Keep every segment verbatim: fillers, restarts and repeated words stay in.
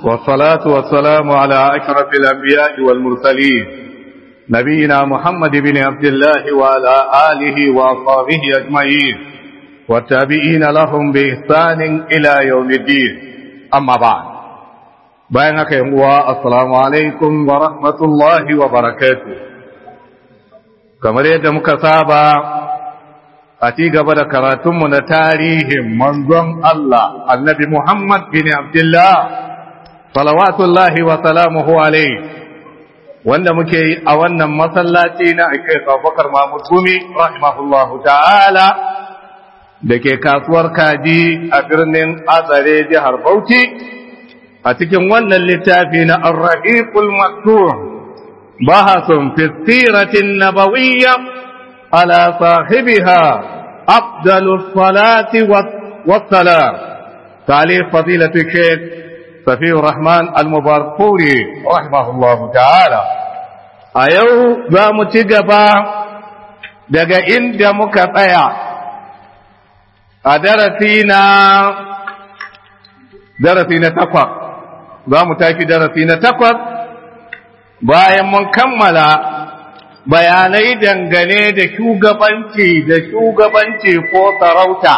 والصلاة والسلام على أشرف الأنبياء والمرسلين نبينا محمد بن عبد الله وعلى آله وأصحابه أجمعين والتابعين لهم بإحسان إلى يوم الدين أما بعد بينك يا السلام عليكم ورحمة الله وبركاته كما يد مكتابة أتيك بدا كراتم من تاريخ منظم الله النبي محمد بن عبد الله salawatullahi wa salamuhu alaihi wanda muke yi a wannan masallaci na ake Abubakar Mahmud Gumi rahimahullahu ta'ala da ke kasuwar kaji a birnin Azare jihar Bauchi a cikin wannan littafi na Ar-Rahiqul Maktum bahasun fi siratin nabawiyya ala sahibiha afdalus salati was salam talif fadilatu shaykh صفي الرحمن المبارك فوري رحمه الله تعالى أيو ذا متجبا دقا إند مكفايا أدرسينا درسينا تقوى ذا متاكي درسينا تقوى bayan mun kammala bayanai dangane da shugabanci da shugabanci ko sarauta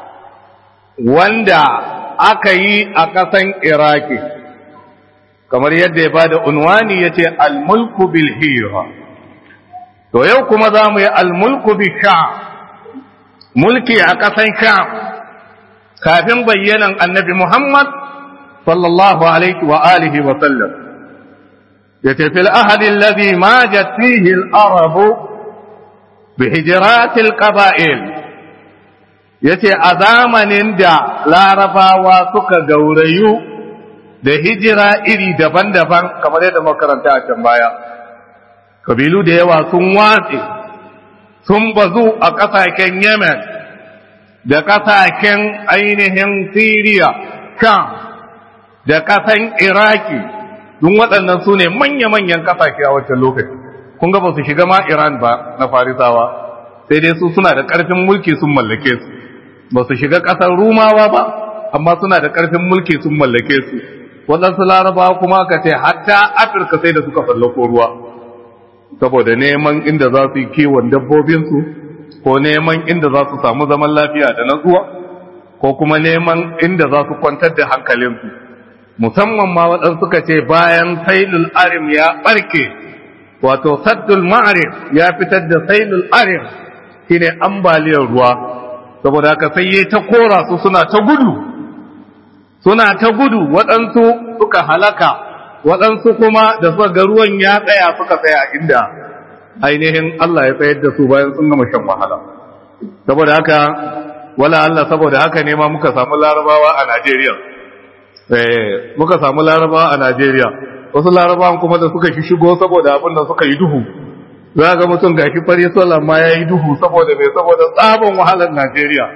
wanda aka yi a ƙasan Iraki, kamar yadda ya ba da unwani ya ce al-mulku bil hira. To yau kuma za mu yi al-mulku bil sha, mulki a ƙasan sha, kafin bayyanan annabi Muhammad sallallahu alaihi wa alihi wa sallam. Ya ce fil ahadin ladhi ma fihi al-arabu bi hijratil qaba'il. yace a zamanin da larabawa suka gaurayu da hijira iri daban-daban kamar yadda makaranta a can baya kabilu da yawa sun watse sun bazu a ƙasashen Yemen da ƙasashen ainihin Syria Sham da ƙasan Iraki duk waɗannan su ne manya-manyan ƙasashe a wancan lokaci kun ga ba su shiga ma Iran ba na Farisawa sai dai su suna da ƙarfin mulki sun mallake su ba su shiga ƙasar rumawa ba amma suna da ƙarfin mulki sun mallake su waɗansu larabawa kuma ka ce hatta afirka sai da suka fallako ruwa saboda neman inda za su yi kiwon dabbobinsu ko neman inda za su samu zaman lafiya da natsuwa ko kuma neman inda za su kwantar da hankalinsu musamman ma waɗansu suka ce bayan sailul arim ya ɓarke wato saddul ma'arif ya fitar da sailul arim shine ambaliyar ruwa saboda haka sai ya ta kora su suna ta gudu suna ta gudu waɗansu suka halaka waɗansu kuma da suka ga ruwan ya tsaya suka tsaya inda ainihin Allah ya tsayar da su bayan sun gama shan wahala saboda haka wala Allah saboda haka ne ma muka samu larabawa a Najeriya eh muka samu larabawa a Najeriya wasu larabawan kuma da suka shigo saboda abin da suka yi duhu za ga mutum ga shi fari sola ma ya yi duhu saboda mai saboda tsabon wahalar Najeriya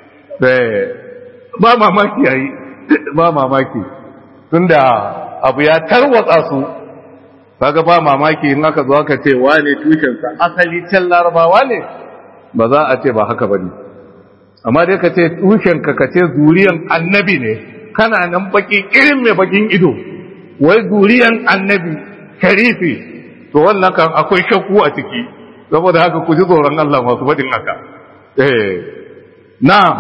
ba mamaki ya yi ba mamaki tun da abu ya tarwatsa su kaga ba mamaki in aka zo aka ce wane tushensa asali can larabawa ne ba za a ce ba haka ba ne amma dai ka ce tushenka ka ce zuriyan annabi ne kana nan baki irin mai bakin ido wai zuriyan annabi sharifi to wannan kan akwai shakku a ciki saboda haka ku ji tsoron Allah masu badin haka eh na'am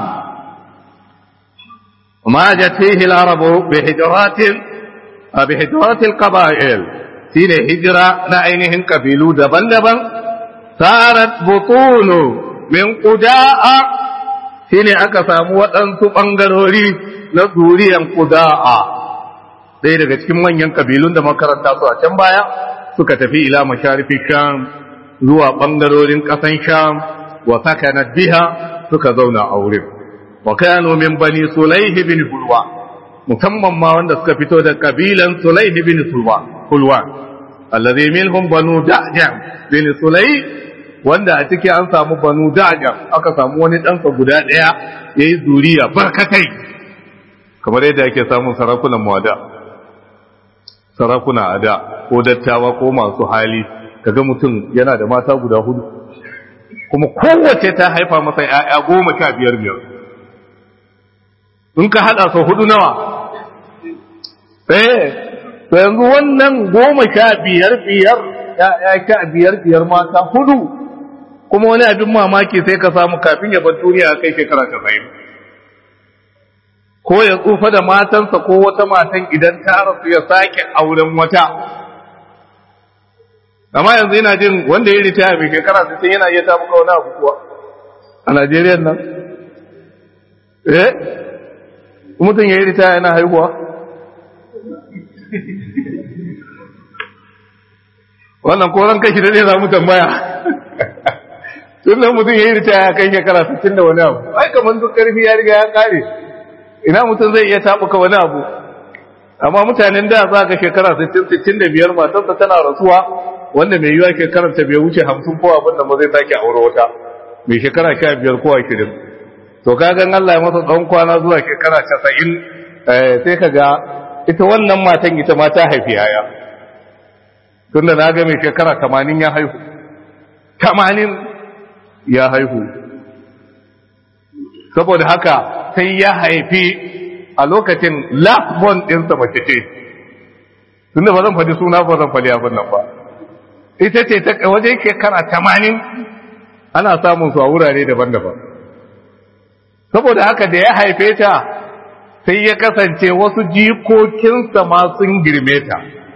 ma jatihi al-arabu bi hijratin bi hijratil qaba'il shine hijira na ainihin kabilu daban-daban sarat butunu min quda'a shine aka samu waɗansu bangarori na zuriyan quda'a ɗaya daga cikin manyan kabilun da makaranta su a can baya suka tafi ila masharifi sham zuwa bangarorin kasan sham wa sakanat biha suka zauna a wurin wa kanu min bani sulayh bin hulwa musamman ma wanda suka fito da kabilan sulayh bin hulwa hulwa alladhi minhum banu da'jam bin sulayh wanda a ciki an samu banu da'jam aka samu wani ɗansa guda ɗaya yayi zuriya barkatai kamar yadda ake samun sarakunan muwada sarakuna a da ko dattawa ko masu hali kaga mutum yana da mata guda hudu kuma kowace ta haifa masa ƴaƴa goma sha biyar biyar in ka hada su hudu nawa eh to yanzu wannan goma sha biyar biyar ya sha biyar biyar mata hudu kuma wani abin mamaki sai ka samu kafin ya bar duniya kai shekara casa'in ko ya tsufa da matansa ko wata matan idan ta rasu ya sake auren wata amma yanzu ina jin wanda ya ritaya mai shekara sittin yana iya ta muka wani abu kuwa a Najeriya nan eh mutum ya yi ritaya yana haihuwa wannan koran kashi da zai samu tambaya tun da mutum ya yi ritaya kai shekara sittin da wani abu ai kamar duk karfi ya riga ya kare ina mutum zai iya tabuka wani abu amma mutanen da za ga shekara sittin sittin da biyar matarsa tana rasuwa wanda mai yiwa shekarar ta bai wuce hamsin ko abin da ba zai sake aure wata mai shekara sha biyar ko ashirin to kagan Allah ya masa tsawon kwana zuwa shekara casa'in sai ka ga ita wannan matan ita ma ta haifi yaya tunda na ga mai shekara tamanin ya haihu tamanin ya haihu saboda haka sai ya haifi a lokacin last born ɗinsa mace ce tunda ba zan faɗi suna ba zan faɗi abin nan ba ita ce ta waje shekara tamanin ana samun su a wurare daban-daban saboda haka da ya haife ta sai ya kasance wasu jikokinsa ma sun girme ta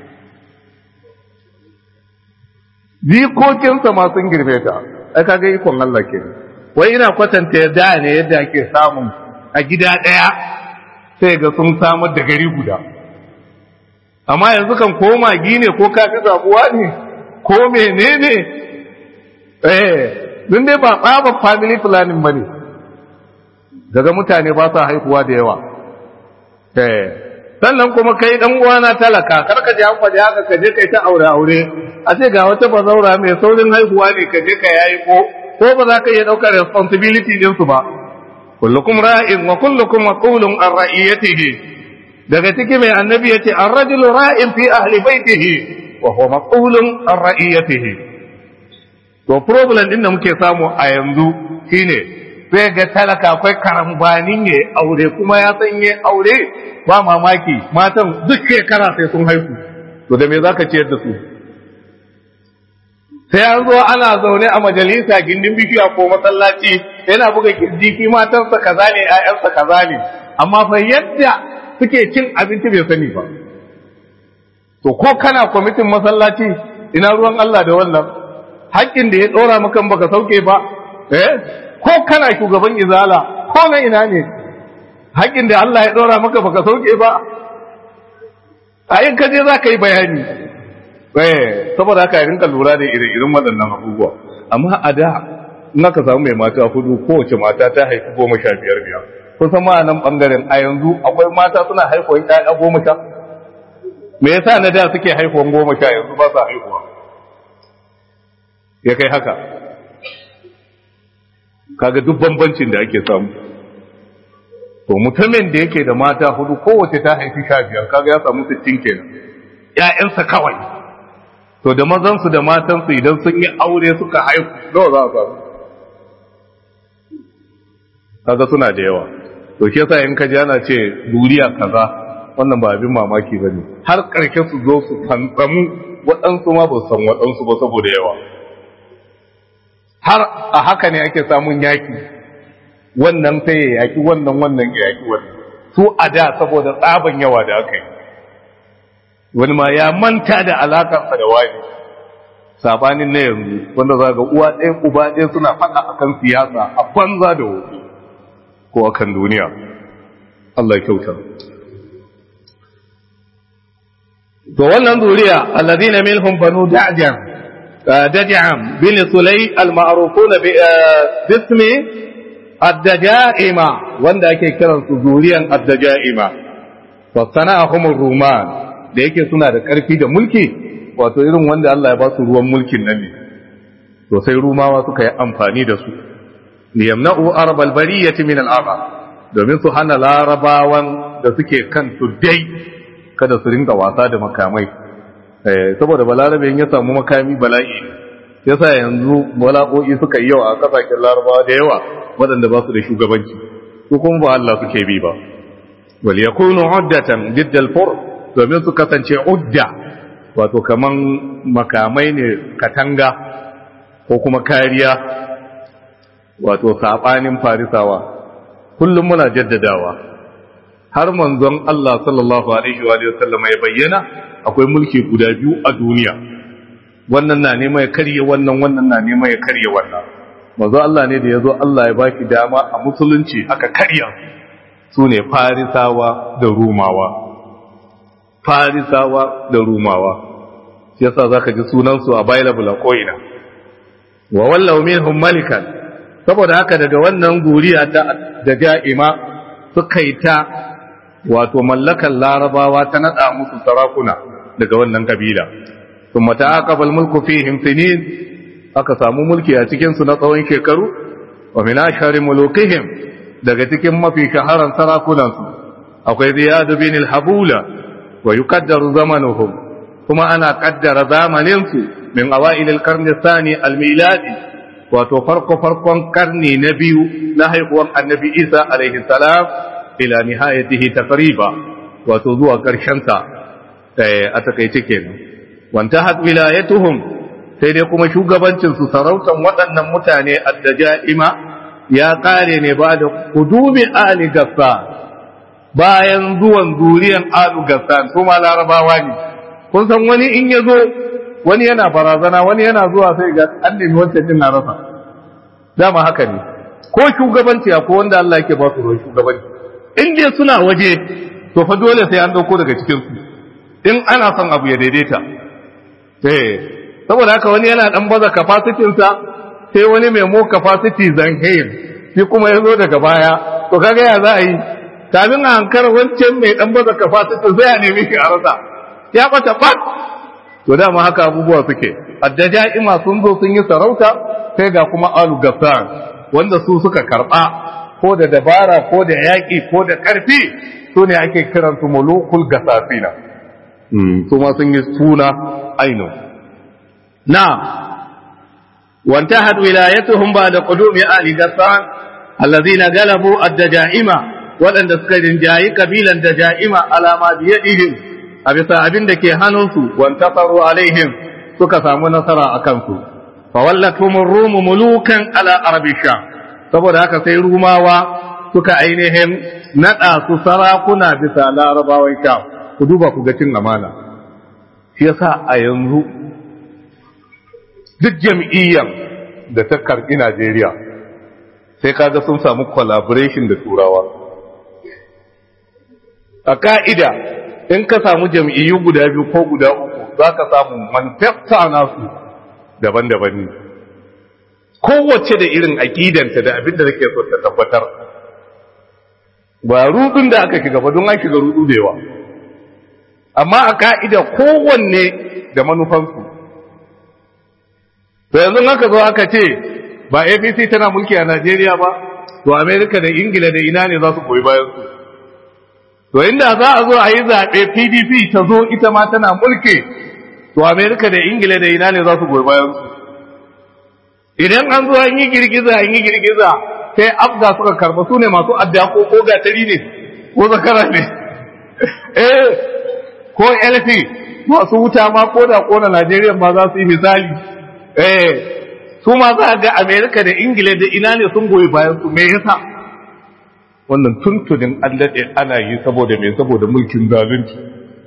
jikokinsa ma sun girme ta ai kaga ikon Allah ke wai ina kwatanta da ne yadda ake samun a gida ɗaya sai ga sun samar da gari guda amma yanzu kan koma gine ko kafi zabuwa ne ko menene eh dun dai ba tsaba family planning bane daga mutane ba sa haihuwa da yawa eh sannan kuma kai dan uwana talaka karka je an faɗi haka ka je kai ta aure aure a ce ga wata bazaura mai saurin haihuwa ne ka je ka yayi ko ko ba za ka iya daukar responsibility din su ba kullukum ra'in wa kullukum mas'ulun an ra'iyatihi daga ciki mai annabi yace ar-rajulu ra'in fi ahli baitihi wa huwa mas'ulun an ra'iyatihi to problem din da muke samu a yanzu shine sai ga talaka akwai karambanin ya aure kuma ya san ya aure ba mamaki matan duk shekara sai sun haihu to da me zaka ciyar da su sai an zo ana zaune a majalisa gindin bishiya ko masallaci yana buga kirji matarsa kaza ne ƴaƴansa kaza ne amma fa yadda suke cin abinci bai sani ba to ko kana kwamitin masallaci ina ruwan Allah da wannan haƙƙin da ya ɗora maka baka sauke ba eh ko kana shugaban izala ko na ina ne haƙƙin da Allah ya ɗora maka baka sauke ba a yin kaje za ka yi bayani eh saboda haka rinka lura da ire-iren waɗannan abubuwa amma a da in aka samu mai mata hudu kowace mata ta haifi goma sha biyar biyar kun san ma nan bangaren a yanzu akwai mata suna haihuwan ƴaƴa goma sha me yasa na da suke haihuwan goma sha yanzu ba sa haihuwa ya kai haka kaga duk bambancin da ake samu to mutumin da yake da mata hudu kowace ta haifi sha biyar kaga ya samu sittin kenan ƴaƴansa kawai to da mazansu da matansu idan sun yi aure suka haihu nawa za a samu kaga suna da yawa to shi yasa in ka ji ana ce duriya kaza wannan ba abin mamaki bane har karshe su zo su fantsamu waɗansu ma ba san waɗansu ba saboda yawa har a haka ne ake samun yaki wannan sai ya yaki wannan wannan ya yaki wannan su a da saboda tsaban yawa da aka yi wani ma ya manta da alakarsa da wani sabanin na yanzu wanda za ga uwa ɗaya uba ɗaya suna faɗa akan siyasa a banza da wofi ko akan duniya Allah ya kyauta to wannan zuriya alladhina minhum banu da'jam daj'am bin sulay al-ma'rufun bi ismi ad-daja'ima wanda ake kiransu zuriyan ad-daja'ima fa sana'ahum ar-ruman da yake suna da ƙarfi da mulki wato irin wanda Allah ya ba su ruwan mulkin nan ne to sai rumawa suka yi amfani da su liyamna'u arbal bariyati min al-arab domin su hana larabawan da suke kan tuddai kada su rinka wasa da makamai eh saboda balarabe ya samu makami bala'i yasa yanzu bala'o'i suka yi yawa a kasashen larabawa da yawa waɗanda ba su da shugabanci su kuma ba Allah suke bi ba wal yakunu uddatan didd al-fur domin su kasance udda wato kaman makamai ne katanga ko kuma kariya wato sabanin farisawa kullum muna jaddadawa har manzon Allah sallallahu alaihi wa sallam ya bayyana akwai mulki guda biyu a duniya wannan na neman ya karye wannan wannan na neman ya karye wannan manzo Allah ne da yazo Allah ya baki dama a musulunci aka karya su ne farisawa da rumawa farisawa da rumawa yasa zaka ji sunan su available a koina wa wallahu minhum malikan saboda haka daga wannan guriya ta da ja'ima suka yi ta wato mallakan larabawa ta nada musu sarakuna daga wannan kabila kuma ta'aqaba al-mulku fihim sinin aka samu mulki a cikin su na tsawon shekaru wa min ashari mulukihim daga cikin mafi shaharan sarakunan su akwai Ziyad bin al-Habula wa yuqaddaru zamanuhum kuma ana kaddara zamanin su min awail al-qarn ath-thani al-miladi wato farko farkon karni na biyu na haihuwar annabi Isa alaihi salam ila nihayatihi taqriba wato zuwa karshen sa a takeice kenan wantahat wilayatuhum sai dai kuma shugabancin su sarautan waɗannan mutane addaja'ima ya kare ne ba da kudumi ali gassan bayan zuwan zuriyan alu gassan kuma larabawa ne kun san wani in yazo wani yana barazana wani yana zuwa sai ga an nemi wancan din na rasa dama haka ne ko shugabanci ko wanda Allah yake ba su ruwan shugabanci in dai suna waje to fa dole sai an dauko daga cikin su in ana son abu ya daidaita eh saboda haka wani yana dan baza capacity sa sai wani mai mo capacity zanheim shi kuma yazo daga baya to kaga ya za a yi kafin a hankara wancan mai dan baza capacity sai a nemi shi a rasa ya bata bat to dama haka abubuwa suke addaja'ima sun zo sun yi sarauta sai ga kuma alu gassan wanda su suka karba ko da dabara ko da yaki ko da karfi su ne ake kiransu mulukul gasasina su ma sun yi suna aino na وانتهت ولايتهم بعد قدوم آل غسان الذين غلبوا الدجائمة ولن تسكرين جاي قبيلا دجائمة على ما بيدهم أبسا أبن دكي هنوسوا وانتصروا عليهم سكساموا نصر أكنسوا فولتهم الروم ملوكا على عرب الشام saboda haka sai rumawa suka ainihin nada su sarakuna bisa larabawan sham ku duba ku ga cin amana shi yasa a yanzu duk jam'iyyar da ta karbi Najeriya sai kaga sun samu collaboration da turawa a ka'ida in ka samu jam'iyyu guda biyu ko guda uku za ka samu manifesta nasu daban-daban ne kowace da irin aƙidanta da abin da take so ta tabbatar ba rudun da aka shiga ba don an shiga rudu da yawa amma a ka'ida kowanne da manufansu to yanzu aka zo aka ce ba A P C tana mulki a Najeriya ba to Amerika da Ingila da ina ne za su koyi bayan su to inda za a zo a yi zaɓe P D P ta zo ita ma tana mulki to Amerika da Ingila da ina ne za su koyi bayan su idan an zo an yi girgiza an yi girgiza sai afga suka karba su ne masu adda ko ko gatari ne ko zakara ne eh ko elfi masu wuta ma ko da kona Najeriya ma za su yi misali eh su ma za ga Amerika da Ingila da ina ne sun goyi bayan su me yasa wannan tuntunin allade ana yi saboda me saboda mulkin zalunci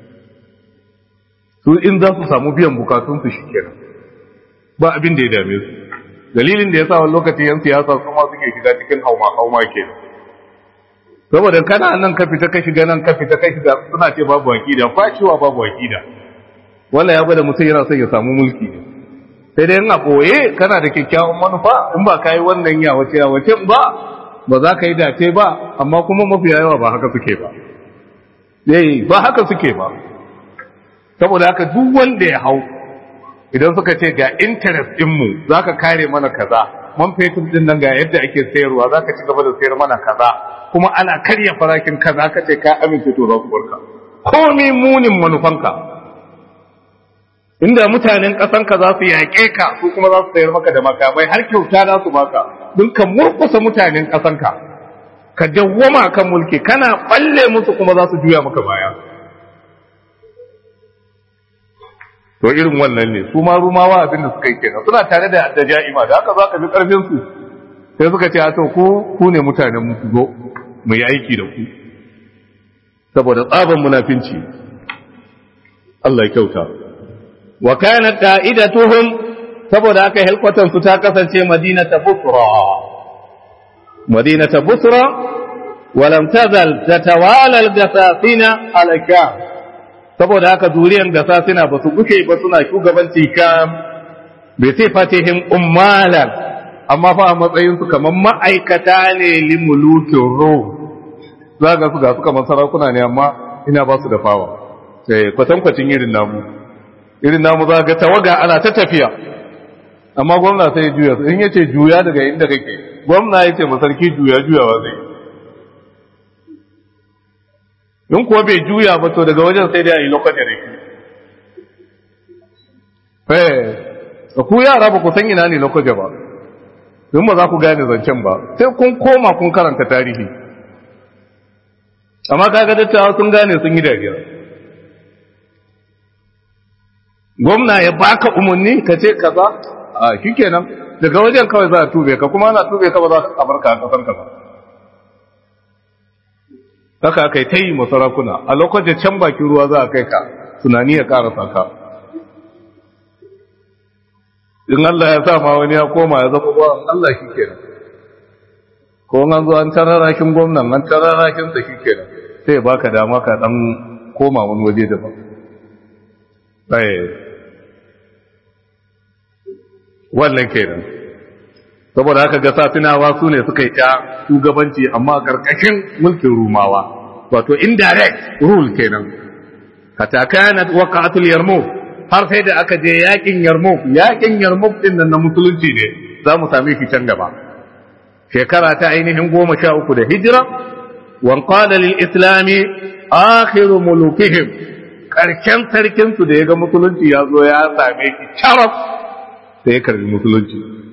su in za su samu biyan bukatun su shikenan ba abin da ya dame su dalilin da ya sa wani lokacin yan siyasa su ma suke shiga cikin hauma-hauma ke saboda kana nan ka fita ka shiga nan ka fita ka shiga suna ce babu wakida fashewa babu wakida wala ya bada mutum yana son ya samu mulki ne sai dai in a ɓoye kana da kyakkyawan manufa in ba ka yi wannan ya wace ya wace ba ba za ka yi dace ba amma kuma mafiya yawa ba haka suke ba yayi ba haka suke ba saboda haka duk wanda ya hau idan suka ce ga interest ɗinmu za ka kare mana kaza man fetur ɗin nan ga yadda ake sayarwa za ka ci gaba da sayar mana kaza kuma ana karya farashin kaza ka ce ka amince to za su barka komi munin manufanka inda mutanen ƙasanka za su yaƙe ka su kuma za su sayar maka da makamai har kyauta za su baka don ka murkusa mutanen ƙasanka ka dawwama kan mulki kana balle musu kuma za su juya maka baya to irin wannan ne su ma rumawa abin da suka yi kenan suna tare da addaja'ima da haka za ka ji karfin su sai suka ce to ku ku ne mutanen mu zo mu yi aiki da ku saboda tsaban munafinci Allah ya kyauta wa kanat qa'idatuhum saboda aka helkwatan su ta kasance madinata busra madinata busra wa lam tazal tatawala al-gasasina al-sham saboda haka zuriyan gasasina ba su gushe ba suna shugabanci sham bi sifatihim ummalan amma fa a matsayin su kaman ma'aikata ne limulukin rum za ga su ga su kamar sarakuna ne amma ina ba su da fawa sai kwatankwacin irin namu irin namu za ga tawaga ana ta tafiya amma gwamna sai ya juya in yace juya daga inda kake gwamna yace masarki juya juyawa zai in kuwa bai juya ba to daga wajen sai dai a yi lokacin da ke eh ku yara ba ku san ina ne lokacin ba don ba za ku gane zancen ba sai kun koma kun karanta tarihi amma kaga dattawa sun gane sun yi dariya gwamna ya baka umarni ka ce kaza a shikenan daga wajen kawai za a tube ka kuma ana tube ka ba za ka barka a kasar ka ba haka aka yi ta yi masarakuna a lokacin can bakin ruwa za a kai ka tunani ya karasa ka in Allah ya sa ma wani ya koma ya zama ba Allah shi kenan ko an zo an tararrakin gwamnan an tararrakin sa shi kenan sai ya baka dama ka dan koma wani waje daban eh wannan kenan saboda haka ga safinawa su ne suka yi ta shugabanci amma a karkashin mulkin rumawa wato indirect rule kenan hatta kanat waqa'atul yarmouk har sai da aka je yakin yarmouk yakin yarmouk din nan na musulunci ne za mu same shi can gaba shekara ta ainihin goma sha uku da hijira wan qala lil islami akhiru mulukihim karshen sarkin su da ya ga musulunci ya zo ya same shi charaf sai ya karbi musulunci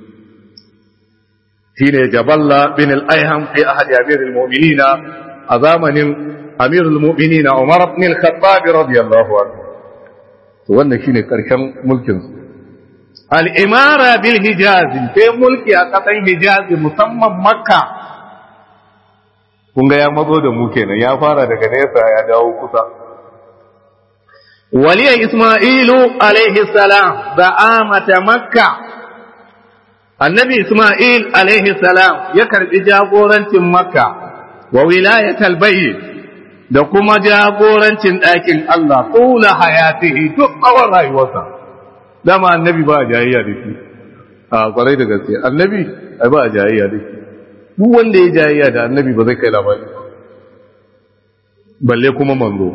shine jaballa bin al-ayham fi ahad amir al-mu'minin a zamanin amir al-mu'minin umar ibn al-khattab radiyallahu anhu to wannan shine karshen mulkin su al-imara bil hijaz sai mulki a kasan hijaz musamman makka kun ga ya mazo da mu kenan ya fara daga nesa ya dawo kusa waliya isma'ilu alaihi salam da amata makka annabi Isma'il alaihi salam ya karbi jagorancin Makka wa wilayatul bayt da kuma jagorancin ɗakin Allah tula hayatihi duk tsawon rayuwarsa dama annabi ba jayayya da shi a kwarai da gaske annabi ai ba jayayya da shi duk wanda ya jayayya da annabi ba zai kai labari balle kuma manzo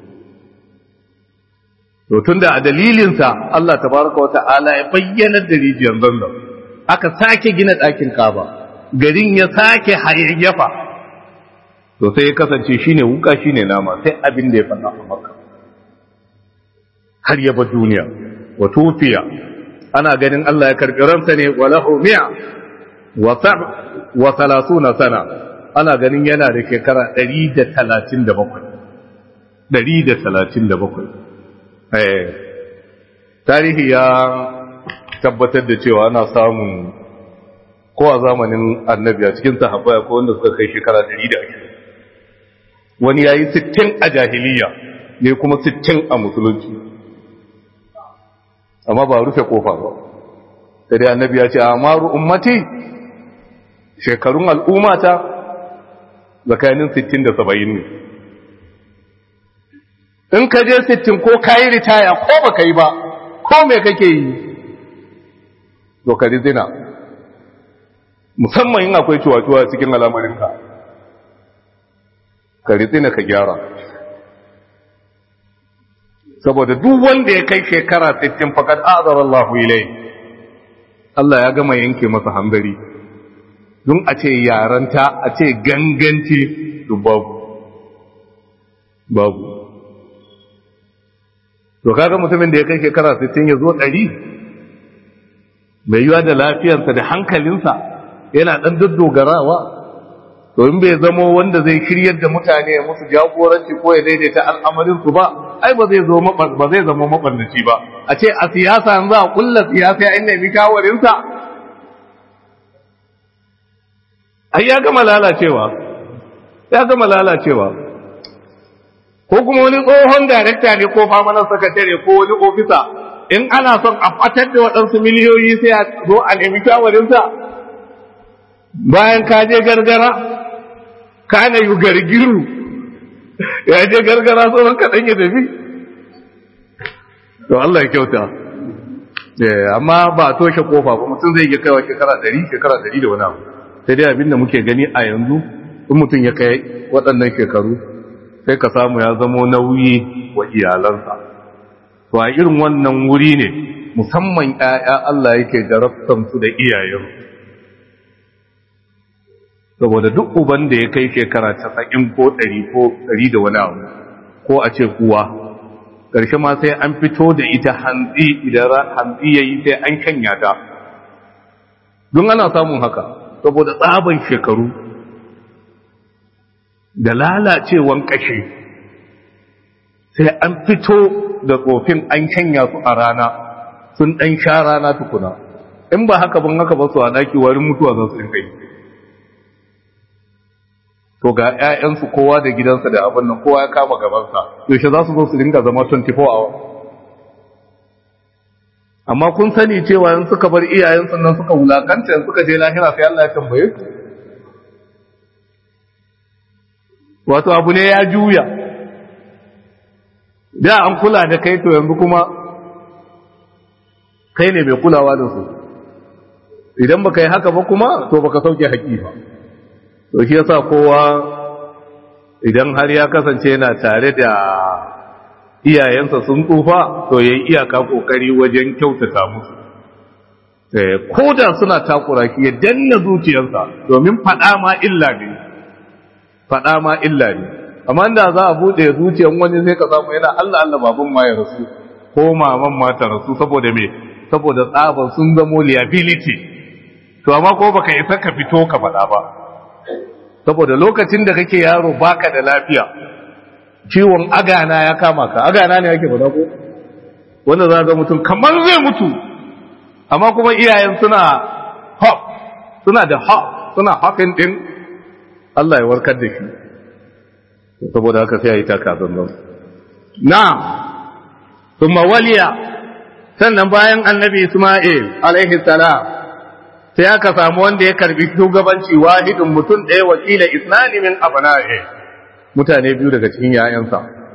to tunda a dalilinsa Allah tabaraka wa ta'ala ya bayyana da rijiyar zanzan aka sake gina ɗakin kaba garin ya sake hayayyafa to sai ya kasance shine wuka shine nama sai abin da ya faɗa a Makka har ya ba duniya wa tufiya ana ganin Allah ya karbi ransa ne walahu mi'a wa sab wa salasuna sana ana ganin yana da shekara ɗari da talatin da bakwai ɗari da talatin da bakwai eh tarihi ya tabbatar da cewa ana samun ko a zamanin annabi a cikin sahabbai ko wanda suka kai shekara ɗari da ashirin wani yayi sittin a jahiliya ne kuma sittin a musulunci amma ba rufe kofa ba sai dai annabi ya ce amaru ummati shekarun al'ummata tsakanin sittin da saba'in ne in ka je sittin ko kayi ritaya ko baka yi ba ko me kake yi to ka zina musamman in akwai cuwa-cuwa cikin al'amarinka ka zina ka gyara saboda duk wanda ya kai shekara sittin fakat azar Allahu ilai Allah ya gama yanke masa hambari don a ce yaranta a ce ganganci to babu babu to kaga mutumin da ya kai shekara sittin ya zo ɗari mai yiwa da lafiyarsa da hankalinsa yana ɗan daddogarawa to in bai zamo wanda zai shiryar da mutane ya musu jagoranci ko ya daidaita al'amarinsu ba ai ba zai zo ba zai zama mabarnaci ba a ce a siyasa an za a kulla siyasa ya nemi kawarinsa ai ya gama lalacewa ya gama lalacewa ko kuma wani tsohon darekta ne ko famanan sakatare ko wani ofisa in ana son a fatar da waɗansu miliyoyi sai a zo a nemi shawarinsa bayan ka je gargara ka na yi gargiru ya je gargara tsohon kaɗan ya tafi to Allah ya kyauta amma ba a toshe kofa ba mutum zai iya kaiwa shekara ɗari shekara ɗari da wani abu sai dai abinda muke gani a yanzu in mutum ya kai waɗannan shekaru sai ka samu ya zamo nauyi wa iyalansa to a irin wannan wuri ne musamman ƴaƴa Allah yake jarabtan su da iyayen saboda duk uban da ya kai shekara casa'in ko ɗari ko ɗari da wani abu ko a ce kuwa ƙarshe ma sai an fito da ita hantsi idan hantsi ya yi sai an shanya ta don ana samun haka saboda tsaban shekaru da lalacewan ƙashi sai an fito da tsofin an shanya su a rana sun ɗan sha rana tukuna in ba haka ban haka ba su a ɗaki warin mutuwa za su rinka yi to ga ‘ya'yansu kowa da gidansa da abin nan kowa ya kama gabansa yaushe za su zo su ringa zama twenty four hours amma kun sani cewa in suka bar iyayensu nan suka wulakanta in suka je lahira sai Allah ya tambaye su wato abu ne ya juya da an kula da kai to yanzu kuma kai ne mai kulawa da su idan baka yi haka ba kuma to baka sauke haƙi ba to shi yasa kowa idan har ya kasance yana tare da iyayensa sun tsufa to yayi iyaka kokari wajen kyautata musu eh koda suna takura ki ya danna zuciyarsa domin fada ma illa ne fada ma illa ne amma inda za a bude zuciyar wani sai ka samu yana Allah Allah baban ma ya rasu ko maman ma ta rasu saboda me saboda tsaban sun zamo liability to amma ko baka isa ka fito ka fada ba saboda lokacin da kake yaro baka da lafiya ciwon agana ya kama ka agana ne yake fada ko wanda za ga mutum kamar zai mutu amma kuma iyayen suna hop suna da hop suna hopin din Allah ya warkar da shi saboda haka sai ayi taka zanzan na'am thumma waliya sannan bayan annabi Isma'il alaihi salam sai aka samu wanda ya karbi shugabanci wahidin mutum ɗaya wakila isnani min abna'i mutane biyu daga cikin yayansa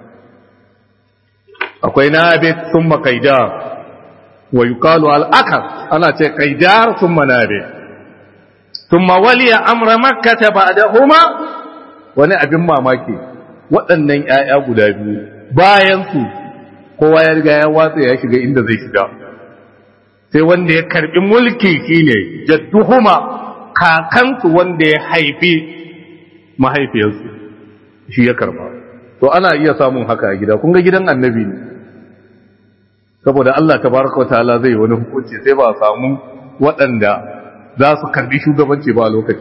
akwai nabit thumma qaidar wa yuqalu al-akas ana ce qaidar thumma nabit thumma waliya amra makkah ba'dahuma wani abin mamaki waɗannan yaya guda biyu bayan su kowa ya riga ya watsa ya shiga inda zai shiga sai wanda ya karbi mulki shine jadduhuma kakansu wanda ya haifi mahaifiyarsu shi ya karba to ana iya samun haka a gida kun ga gidan annabi ne saboda Allah tabaraka wataala zai wani hukunci sai ba samu waɗanda za su karbi shugabanci ba a lokaci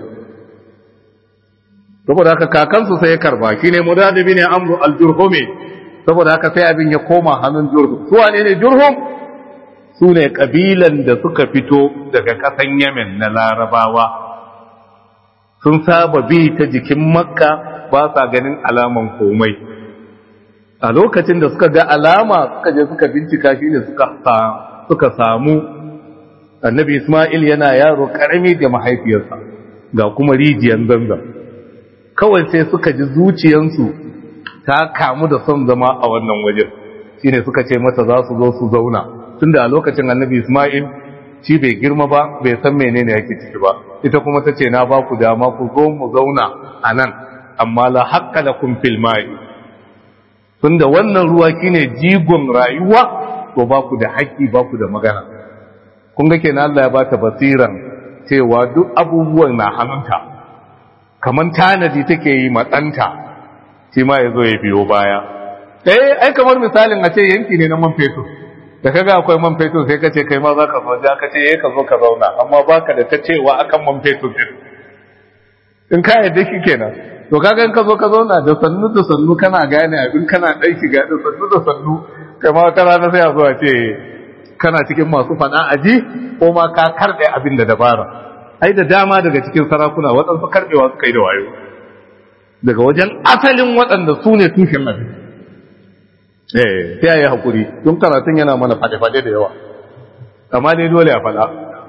saboda haka kakansu sai ya karba shine Mudad bin Amr al-Jurhumi saboda haka sai abin ya koma hannun Jurhum su wane ne Jurhum su ne kabilan da suka fito daga ƙasan Yemen na Larabawa sun saba bi ta jikin Makka ba sa ganin alaman komai a lokacin da suka ga alama suka je suka bincika shi ne suka samu annabi Ismail yana yaro karami da mahaifiyarsa ga kuma rijiyar zanzan kawai sai suka ji zuciyansu ta kamu da son zama a wannan wajen shine suka ce mata za su zo su zauna tunda a lokacin annabi Ismail shi bai girma ba bai san menene yake ciki ba ita kuma ta ce na ba ku dama ku zo mu zauna a nan amma la haqqa lakum fil ma'i tunda wannan ruwa shine jigon rayuwa to ba ku da haƙƙi ba ku da magana kun ga kenan Allah ya bata basiran cewa duk abubuwan na hannunta kaman tanadi take yi matsanta shi ma yazo ya biyo baya eh ai kamar misalin a ce yanki ne na man fetur da kaga akwai man fetur sai ka ce kai ma zaka zo da ka ce eh ka zo ka zauna amma baka da ta cewa akan man fetur din in ka yadda shi kenan to kaga in ka zo ka zauna da sannu da sannu kana gane abin kana dan shiga da sannu da sannu kai ma kana na sai a zo a ce kana cikin masu fada aji ko ma ka karbe abin da dabara ai da dama daga cikin sarakuna waɗansu karbewa suka yi da wayo daga wajen asalin waɗanda su ne tushen abin eh sai ayi hakuri don karatun yana mana fade-fade da yawa amma dai dole a fada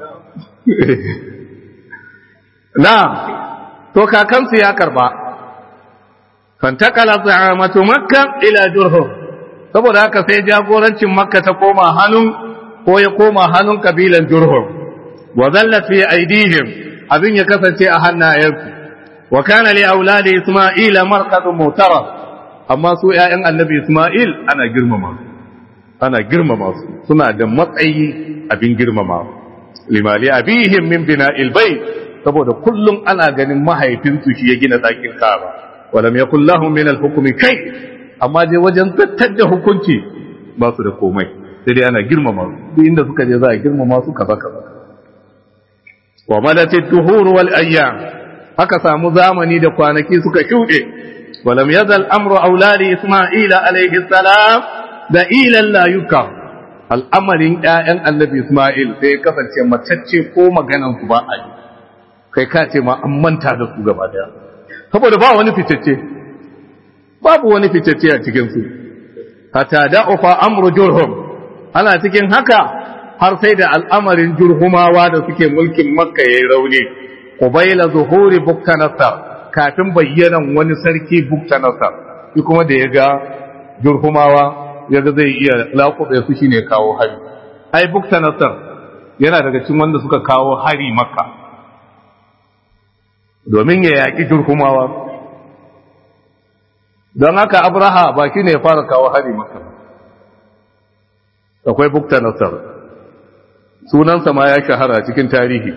na to kakansu ya karba fantakala za'amatu makka ila jurhum saboda haka sai jagorancin makka ta koma hannun ko ya koma hannun kabilan jurhum wa zallat fi aidihim abin ya kasance a hannayensu wa kana li auladi isma'ila marqadun mutara amma su ƴaƴan annabi isma'il ana girmama ana girmama su suna da matsayi abin girmama limali abihim min bina'il bayt saboda kullum ana ganin mahaifinsu shi ya gina dakin Kaaba walam yakul lahum min al-hukmi kai amma dai wajen tattar da hukunci ba su da komai sai dai ana girmama su inda suka je za a girmama su kaza kaza wa malati tuhur wal ayyam haka samu zamani da kwanaki suka shude walam yazal amru auladi isma'ila alayhi salam da ila la yukar al'amarin ƴaƴan annabi isma'il sai kasance matacce ko maganan su ba a yi kai ka ce ma an manta da su gaba daya saboda ba wani fitacce babu wani fitacce a cikin su hatta da'ufa amru jurhum ana cikin haka har sai da al'amarin jurhumawa da suke mulkin makka yayi rauni qubayla zuhuri buktanassar kafin bayyanan wani sarki buktanassar shi kuma da yaga jurhumawa yaga zai iya laƙube su shine kawo hari ai buktanassar yana daga cikin wanda suka kawo hari makka domin ya yaƙi jurhumawa don haka abraha ba shi ne ya fara kawo hari maka akwai bukta nasar sunansa ma ya shahara cikin tarihi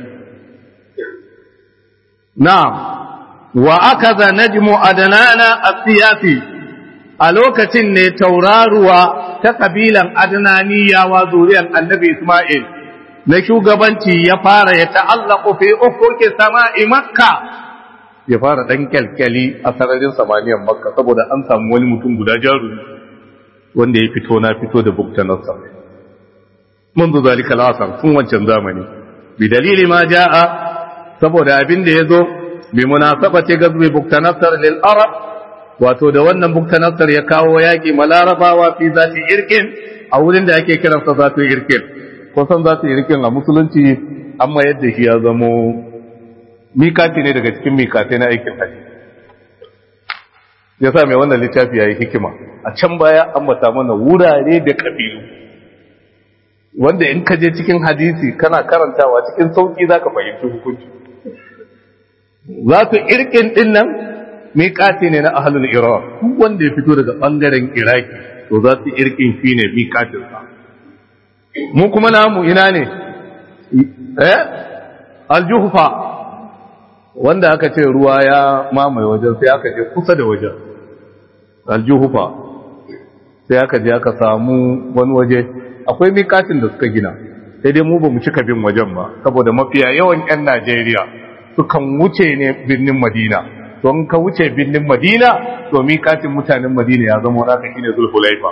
na wa aka za najmu adnana as-siyasi a lokacin ne tauraruwa ta kabilan adnaniyawa zuriyar annabi isma'il na shugabanci ya fara ya ta'allaku fi ufuqi sama'i makka ya fara dan kyalkyali a sararin samaniyar makka saboda an samu wani mutum guda jaru wanda ya fito na fito da buktanarsa منذ ذلك العصر sun wancan zamani bi dalili ma jaa saboda abin da yazo bi munasabati gazwi buktanasar lil arab wato da wannan buktanasar ya kawo yaki malarabawa fi zati irkin a wurin da ake kiransa zati irkin ko san zati irkin a musulunci amma yadda shi ya zamo mikati ne daga cikin mikate na aikin haji ya sa mai wannan littafi ya yi hikima a can baya an bata mana wurare da kabilu wanda in ka je cikin hadisi kana karantawa cikin sauki za ka fahimci hukunci za su irkin din nan mikati ne na ahalul iraq duk wanda ya fito daga bangaren iraki to za su irkin shi ne mikatinsa mu kuma namu ina ne eh aljuhfa wanda aka ce ruwa ya mamaye wajen sai aka je kusa da wajen aljuhufa sai aka je aka samu wani waje akwai mikatin da suka gina sai dai mu ba mu cika bin wajen ba saboda mafiya yawan 'yan Najeriya sukan wuce ne birnin Madina to in ka wuce birnin Madina to mikatin mutanen Madina ya zama naka shine Zulhulaifa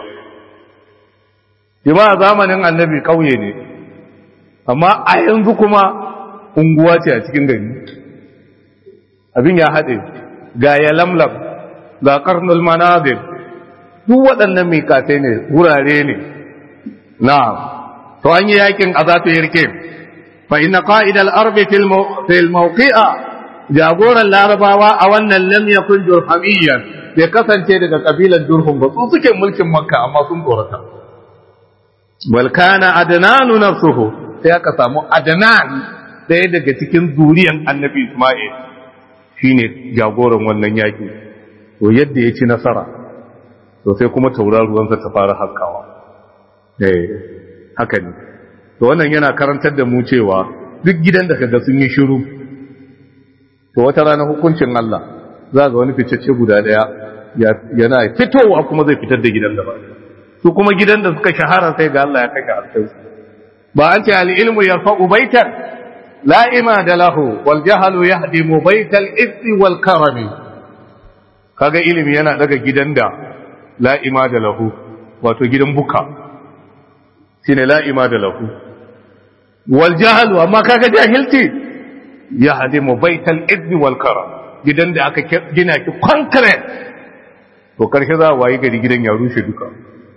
a zamanin Annabi kauye ne amma a yanzu kuma unguwa ce a cikin gari abin ya haɗe ga ya lamlam ga karnul manazir duk waɗannan mikatai ne wurare ne na to an yi yakin a zata yarke fa inna qa'id al-arbi fil mawqi'a jagoran larabawa a wannan lam yakun jurhamiyyan bai kasance daga kabilan jurhum ba su suke mulkin makka amma sun tsorata bal kana adnan nafsuhu sai aka samu adnan ɗaya daga cikin zuriyan annabi isma'il shine jagoran wannan yaki to yadda ya ci nasara to sai kuma tauraruwansa ta fara haskawa eh haka ne to wannan yana karantar da mu cewa duk gidan da kaga sun yi shiru to wata rana hukuncin Allah za ga wani ficecce guda daya yana fitowa kuma zai fitar da gidan da ba su kuma gidan da suka shahara sai ga Allah ya kashe alƙawarsu ba an ce al-ilmu yarfa'u baitan la imada lahu wal jahlu yahdimu baital ithmi wal karami kaga ilimi yana daga gidan da la imada lahu wato gidan buka shine la imada lahu wal jahlu amma kaga jahilci ya hadimu baital izzi wal karam gidan da aka gina ki concrete to karshe za wayi gari gidan ya rushe duka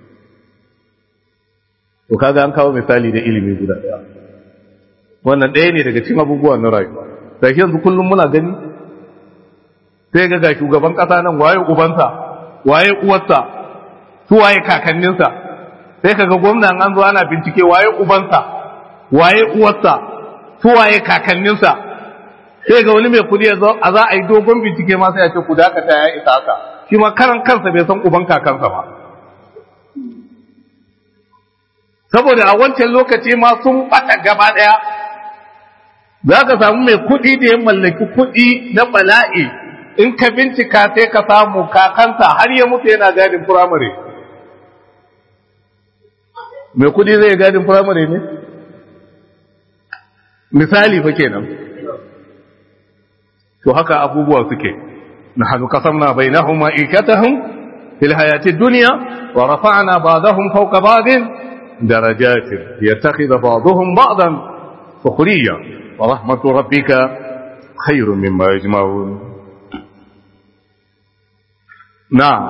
to kaga an kawo misali da ilimi guda daya wannan ɗaya ne daga cikin abubuwa na rayuwa sai yanzu kullum muna gani sai ga ga shugaban kasa nan waye ubansa waye uwarsa su waye kakanninsa sai kaga gwamnan an zo ana bincike waye ubansa waye uwarsa su waye kakanninsa sai ga wani mai kudi ya zo a za a yi dogon bincike ma sai ya ce ku dakata ya isa haka shi ma karan kansa bai san uban kakansa ba saboda a wancan lokaci ma sun bata gaba daya za ka samu mai kudi da ya mallaki kudi na bala'i in ka bincika sai ka samu kakansa har ya mutu yana gadin firamare mai kudi zai gadin firamare ne misali fa kenan to haka abubuwa suke nahnu qasamna bainahum ma'ikatahum fil hayati dunya wa rafa'na ba'dahum fawqa ba'din darajatin yattakhidhu ba'dahum ba'dan sukhriya wa rahmatu rabbika khayrun mimma yajma'un na'am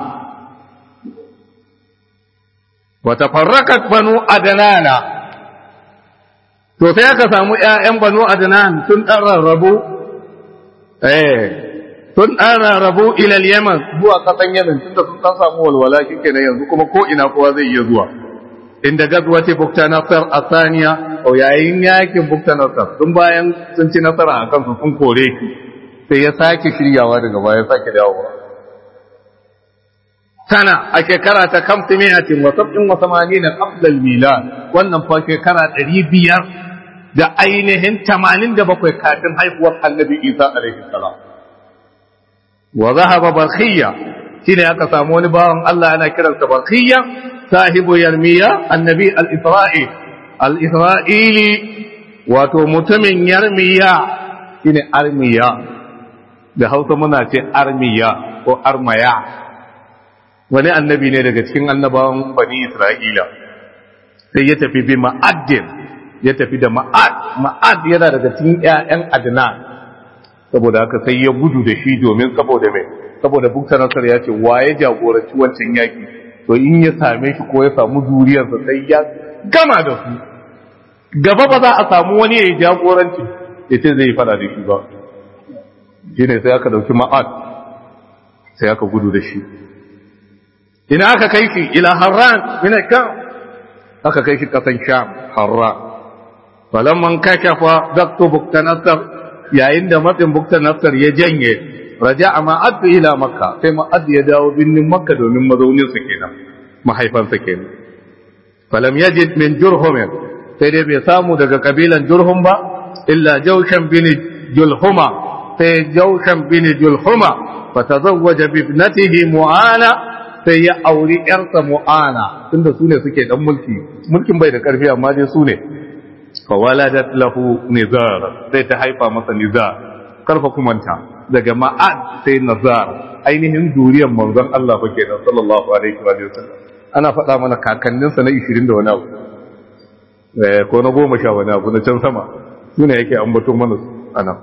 wa tafarraqat banu adnana to sai aka samu ƴaƴan banu adnan sun dan rarrabu eh sun ana rabu ila yaman zuwa kasan yaman tunda sun san samu walwala shikenan yanzu kuma ko ina kowa zai iya zuwa inda gazuwa ce bukta nasar asaniya o yayin yakin bukta nasar sun bayan sun ci nasara a kansu sun kore shi sai ya sake shiryawa daga baya sake dawowa sana a shekara ta kamsimiyatin wa sab'in wa samanina qabla al-milad wannan fa shekara ɗari biyar da ainihin tamanin da bakwai kafin haihuwar annabi Isa alaihi salam wa zahaba barkhiya shine aka samu wani bawan Allah ana kiransa barkhiya sahibu yarmiya annabi al-isra'il al-isra'ili wato mutumin yarmiya shine armiya da Hausa muna ce armiya ko armaya wani annabi ne daga cikin annabawan bani Isra'ila sai ya tafi bi ma'addin ya tafi da ma'ad ma'ad yana daga cikin ƴaƴan Adnan saboda haka sai ya gudu da shi domin saboda mai saboda Bukta Nasar ya ce waye jagoranci wancan yaki to in ya same shi ko ya samu zuriyarsa sai ya gama da su gaba ba za a samu wani ya yi jagoranci ya ce zai fada da shi ba shine sai aka dauki ma'ad sai aka gudu da shi ina aka kai shi ila harran min kan aka kai shi kasan sham harran falamman kashafa daktu Bukta Nasar yayin da matsin Bukta Nasar ya janye raja'a ma'ad ila makka sai ma'ad ya dawo binnin makka domin mazaunin sa kenan mahaifansa kenan falam yajid min jurhum sai dai bai samu daga kabilan jurhum ba illa jawshan bin julhuma sai jawshan bin julhuma fatazawwaja bi ibnatihi mu'ana sai ya auri yarsa mu'ana tunda sune suke dan mulki mulkin bai da karfi amma dai sune fa waladat lahu nizar sai ta haifa masa nizar karfa kumanta daga ma'ad sai nazar ainihin duriyar manzon Allah fa kenan sallallahu alaihi wa sallam ana faɗa mana kakanninsa na ishirin da wani abu eh ko na goma sha wani abu na can sama sune yake ambaton mana anan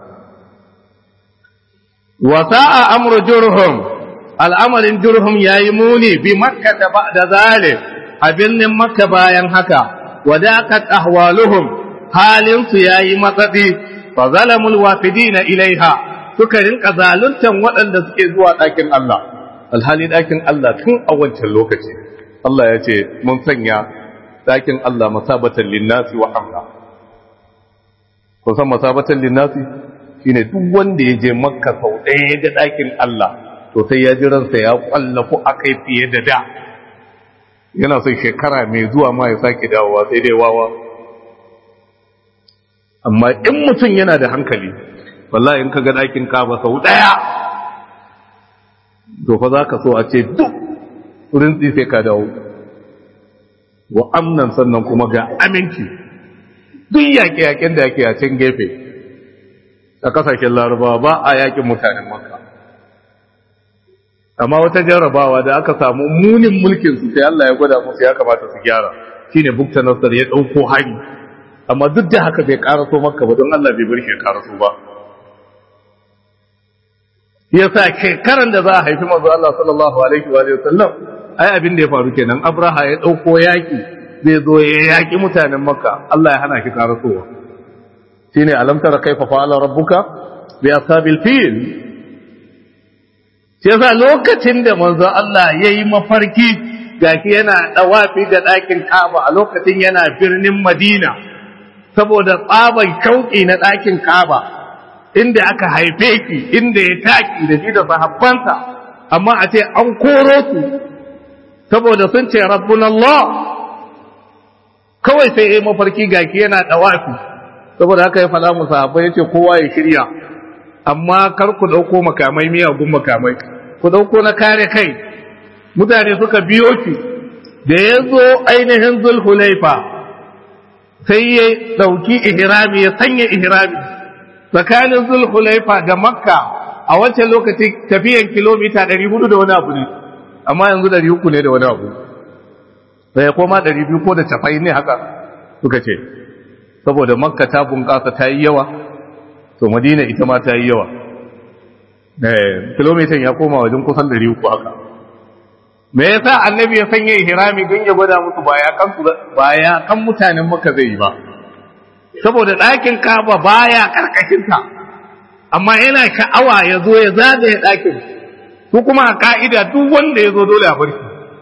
wa sa'a amru jurhum al'amarin jurhum yayi muni bi makka da ba'da zalim a birnin makka bayan haka wadaqat ahwaluhum halin su yayi matsatsi fa zalamul wafidina ilaiha suka rinka zaluntan waɗanda suke zuwa ɗakin Allah alhali ɗakin Allah tun a wancan lokaci Allah ya ce mun sanya ɗakin Allah masabatan linnasi wa amna kusan masabatan linnasi shine duk wanda ya je makka sau ɗaya ya ga ɗakin Allah to sai ya ji ransa ya kwallafu akai fiye da da yana son shekara mai zuwa ma ya sake dawowa sai dai wawa amma in mutum yana da hankali wallahi in ka ga ɗakin kaba sau ɗaya to fa za ka so a ce duk rintsi sai ka dawo wa amnan sannan kuma ga aminci duk yaƙe-yaƙen da yake a can gefe a ƙasashen larabawa ba a yaƙin mutanen makka amma wata jarrabawa da aka samu munin mulkin su sai Allah ya gwada musu ya kamata su gyara shine bukta nasar ya dauko hari amma duk da haka bai karaso makka ba don Allah bai bar shi karaso ba yasa shekaran da za a haifi manzo Allah sallallahu alaihi wa sallam ai abin da ya faru kenan Abraha ya dauko yaki zai zo ya yaki mutanen makka Allah ya hana shi karasowa shine alam tara kaifa fa'ala rabbuka bi ashabil fil sai yasa lokacin da manzo Allah yayi mafarki gashi yana dawafi da ɗakin Kaaba a lokacin yana birnin Madina saboda tsaban shauki na ɗakin Kaaba inda aka haife ki inda ya taki da shi da sahabbansa amma a ce an koro su saboda sun ce rabbuna Allah kawai sai yayi mafarki gashi yana dawafi saboda haka ya fada musu sahabbai yace kowa ya shirya amma kar ku dauko makamai miyagun makamai ku dauko na kare kai mutane suka biyo ki da yazo ainihin Zulhulaifa sai ya dauki ihrami ya sanya ihrami tsakanin Zulhulaifa da Makka a wancan lokaci tafiyan kilomita ɗari hudu da wani abu ne amma yanzu ɗari uku ne da wani abu sai koma ɗari biyu ko da tafai ne haka suka ce saboda Makka ta bunƙasa ta yi yawa to Madina ita ma ta yi yawa eh kilomitan ya koma wajen kusan ɗari uku haka me yasa annabi ya sanya ihrami don ya gwada musu baya kan su baya kan mutanen Makka zai yi ba saboda ɗakin Kaaba baya karkashin ta amma yana sha'awa ya zo ya zagaye ɗakin su kuma a ka'ida duk wanda ya zo dole a bar shi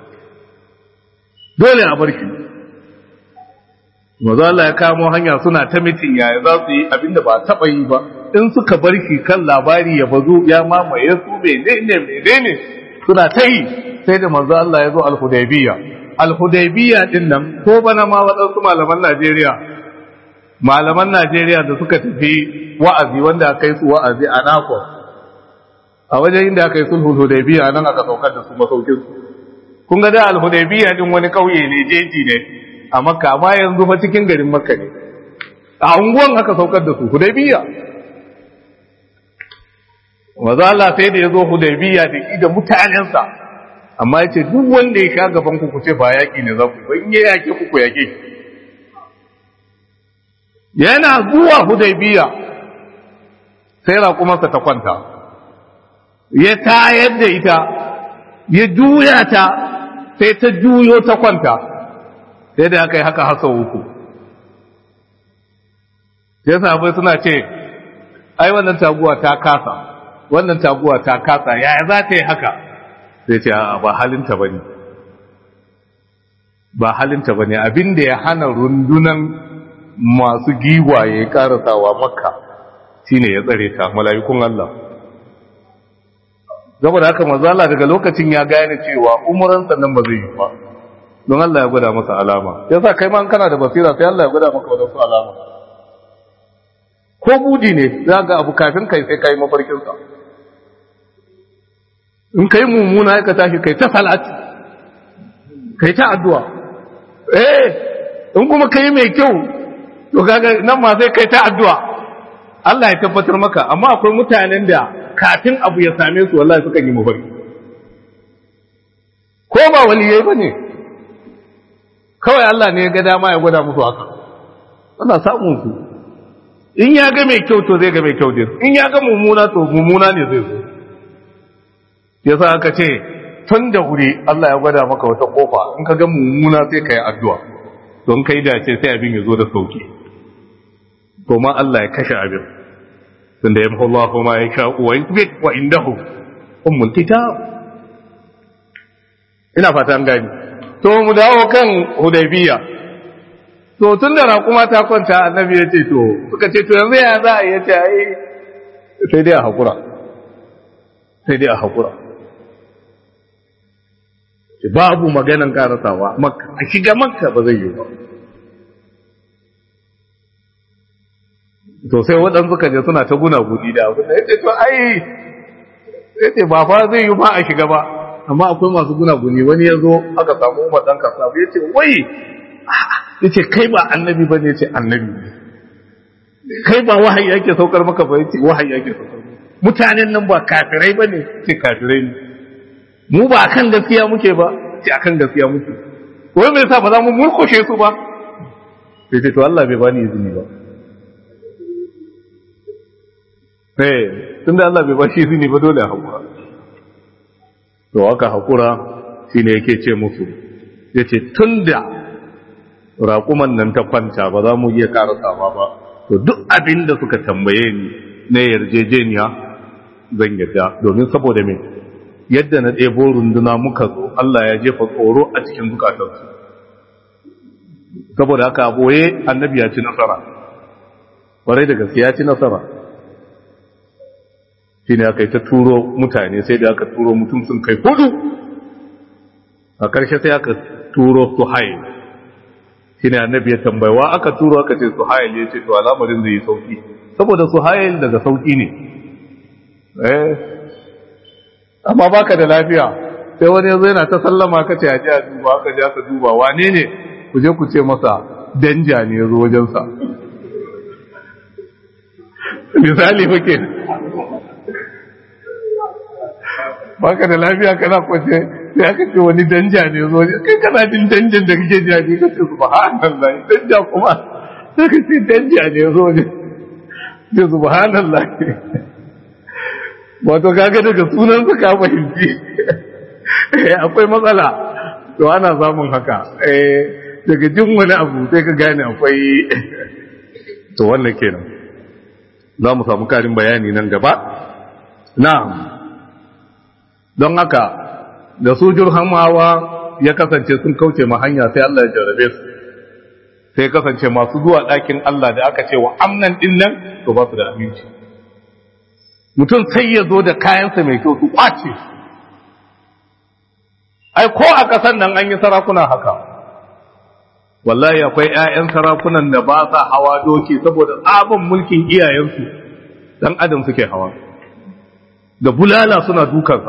dole a bar shi maza Allah ya kamo hanya suna ta mitin yaya za su yi abinda ba taɓa yi ba in suka bar shi kan labari ya bazo ya mamaye su menene menene suna ta yi sai da manzo Allah ya zo al-Hudaybiyya al-Hudaybiyya din nan ko bana ma waɗansu malaman Najeriya malaman Najeriya da suka tafi wa'azi wanda aka yi su wa'azi a Nako a wajen inda aka yi sulhul Hudaybiyya nan aka saukar da su masaukin su kun ga da al-Hudaybiyya din wani kauye ne jeji ne a Makka amma yanzu fa cikin garin Makka ne a unguwan aka saukar da su Hudaybiyya maza Allah sai da yazo Hudaybiyya da shi da mutanensa amma yace duk wanda ya sha gaban ku ku ce ba yaki ne za ku ba in ya yake ku ku yake yana zuwa Hudaybiyya sai raƙumarsa ta kwanta ya tayar da ita ya juya ta sai ta juyo ta kwanta sai da aka yi haka hasa uku sai sahabai suna ce ai wannan taguwa ta kasa wannan taguwa ta kasa yaya za ta yi haka sai ce ba halinta ba ne ba halinta ba ne abinda ya hana rundunan masu giwaye karasawa Makka shine ya tsare ta mala'ikun Allah saboda haka manzo Allah daga lokacin ya gane cewa umuran sannan ba zai yi ba don Allah ya gwada masa alama yasa kai ma kana da basira sai Allah ya gwada maka wadansu alama ko budi ne zaka abu kafin kai sai kai mafarkin sa in kai mummuna ka tashi kai ta salati kai ta addu'a eh in kuma kai mai kyau to kaga nan ma sai kai ta addu'a Allah ya tabbatar maka amma akwai mutanen da kafin abu ya same su wallahi suka yi mafarki ko ba waliyai bane kawai Allah ne ya ga dama ya gwada musu haka ana samun su in ya ga mai kyau to zai ga mai kyau din in ya ga mummuna to mummuna ne zai zo yasa aka ce tun da wuri Allah ya gwada maka wata kofa in ka ga mummuna sai ka yi addu'a don kai dace sai abin ya zo da sauki to ma Allah ya kashe abin tunda ya mahu Allah ma ya sha'u wa yuthbit wa indahu ummul kitab ina fata an gani to mu dawo kan Hudaybiyya to tunda raƙuma ta kwanta annabi ya ce to suka ce to yanzu ya za a yi ta ai sai dai a hakura sai dai a hakura babu maganan karasawa Makka a shiga Makka ba zai yi ba to sai waɗansu suka je suna ta guna gudi da abin da ya ce to ai ya ce ba fa zai yi ba a shiga ba amma akwai masu guna guni wani ya zo aka samu umar ɗan kasa ya ce wai ya ce kai ba annabi ba ne ya ce annabi kai ba wahayi yake saukar maka ba ya ce wahayi yake saukar mutanen nan ba kafirai ba ne ce kafirai ne mu ba akan gaskiya muke ba ce akan gaskiya muke wai me yasa ba za mu murkushe su ba sai ce to Allah bai bani izini ba eh tunda Allah bai bashi izini ba dole a hakura to aka hakura shine yake ce musu yace tunda raƙuman nan ta kwanta ba za mu iya karasawa ba to duk abin da suka tambaye ni na yarjejeniya zan yadda domin saboda me yadda na ɗebo runduna muka zo Allah ya jefa tsoro a cikin zukatansu saboda haka boye annabi ya ci nasara warai da gaske ya ci nasara shi ne aka yi ta turo mutane sai da aka turo mutum sun kai hudu a ƙarshe sai aka turo suhail shi ne annabi ya tambayewa aka turo aka ce suhail ya ce to al'amarin zai yi sauki saboda suhail daga sauki ne eh amma baka da lafiya sai wani yanzu yana ta sallama ka ce a ji a duba aka ji aka duba wane ne ku je ku ce masa danja ne ya zo wajensa misali muke baka da lafiya kana kwace sai aka ce wani danja ne ya zo wajen kai kana jin danjan da kake ji a ji ka ce subhanallah danja kuma sai ka ce danja ne ya zo wajen ce subhanallah wato kaga daga sunan su ka fahimci akwai matsala to ana samun haka eh daga jin wani abu sai ka gane akwai to wannan kenan za mu samu karin bayani nan gaba na'am don haka da su jurhamawa ya kasance sun kauce ma hanya sai Allah ya jarabe su sai kasance masu zuwa ɗakin Allah da aka ce wa amnan din nan to ba su da aminci mutum sai ya zo da kayansa mai kyau su kwace ai ko a ƙasar nan an yi sarakuna haka wallahi akwai ƴaƴan sarakunan da ba sa hawa doki saboda tsabin mulkin iyayensu dan adam suke hawa da bulala suna dukansa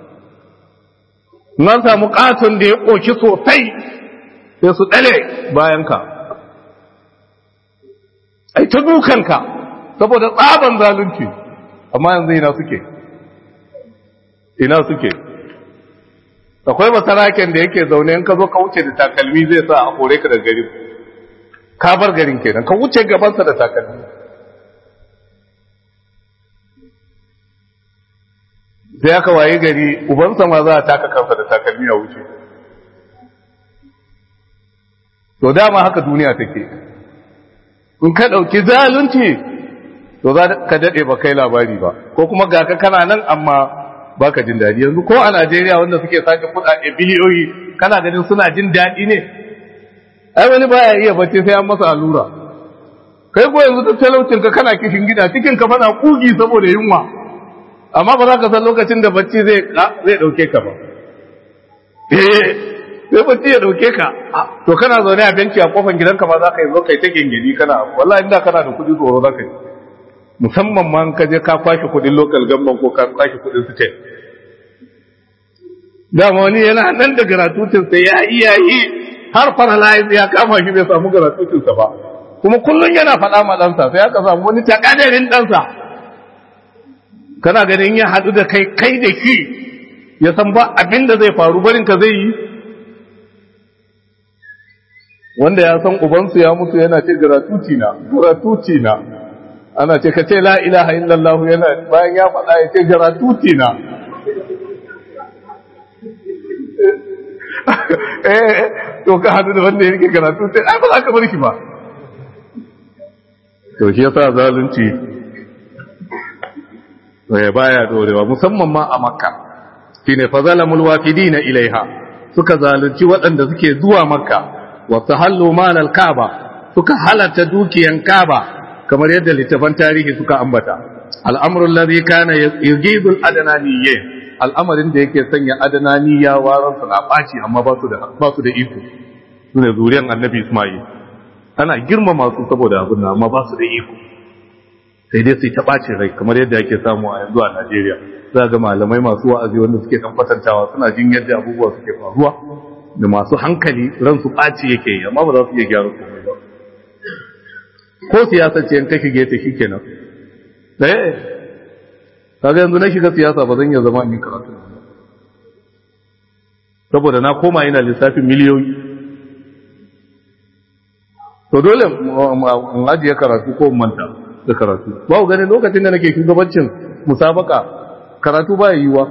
nan samu katon da ya ƙoki sosai sai su ɗale bayanka ai ta dukanka saboda tsaban zalunci amma yanzu ina suke ina suke akwai masaraken da yake zaune in ka zo ka wuce da takalmi zai sa a kore ka da gari ka bar garin kenan ka wuce gabansa da takalmi sai aka waye gari ubansa ma za a taka kansa da takalmi a wuce to dama haka duniya take in ka ɗauki zalunci to za ka daɗe ba kai labari ba ko kuma ga ka kana nan amma ba ka jin daɗi yanzu ko a Najeriya wanda suke sake kuɗaɗe biliyoyi kana ganin suna jin daɗi ne ai wani baya iya bacci sai an masa allura kai ko yanzu ta talaucin ka kana kishin gida cikin ka fana kugi saboda yunwa amma ba za ka san lokacin da bacci zai zai dauke ka ba eh sai bacci ya dauke ka to kana zaune a benci a kofar gidanka ma za ka yi zo kai ta gengedi kana wallahi inda kana da kuɗi tsoro za ka yi musamman ma ka je ka kwashi kuɗin local government ko ka kwashi kuɗin state dama wani yana nan da gratuitin sai ya iya yi har paralyze ya kama shi bai samu gratuitin sa ba kuma kullun yana faɗa ma ɗansa sai aka samu wani takadarin ɗansa kana ganin ya haɗu da kai kai da shi ya san ba abin da zai faru barin ka zai yi wanda ya san ubansu ya mutu yana ce gratuity na gratuity na ana ce ka ce la ilaha illallah yana bayan ya faɗa ya ce gratuity na eh to ka haɗu da wanda yake gratuity ai ba za ka bar shi ba to shi yasa zalunci ya baya dorewa musamman ma a makka shine fa zalamul wafidina ilaiha suka zalunci waɗanda suke zuwa makka wa tahallu mal al kaaba suka halata dukiyan kaaba kamar yadda littafan tarihi suka ambata al'amru alladhi kana yujibu al adananiyya al'amarin da yake sanya adananiya waran su na baci amma ba su da ba su da iko sune zuriyan annabi isma'il ana girmama su saboda abin nan amma ba su da iko sai dai su yi ta ɓacin rai kamar yadda ake samu a yanzu a Najeriya za ga malamai masu wa'azi wanda suke kan kwatantawa suna jin yadda abubuwa suke faruwa da masu hankali ran su ɓaci yake yi amma ba za su iya gyara komai ba ko siyasa ce in ka shige ta shikenan eh kaga yanzu na shiga siyasa ba zan iya zama in karatu saboda na koma ina lissafin miliyoyi to dole mu ajiye karatu ko manta da karatu ba ku gani lokacin da nake shugabancin musabaka karatu ba yiwuwa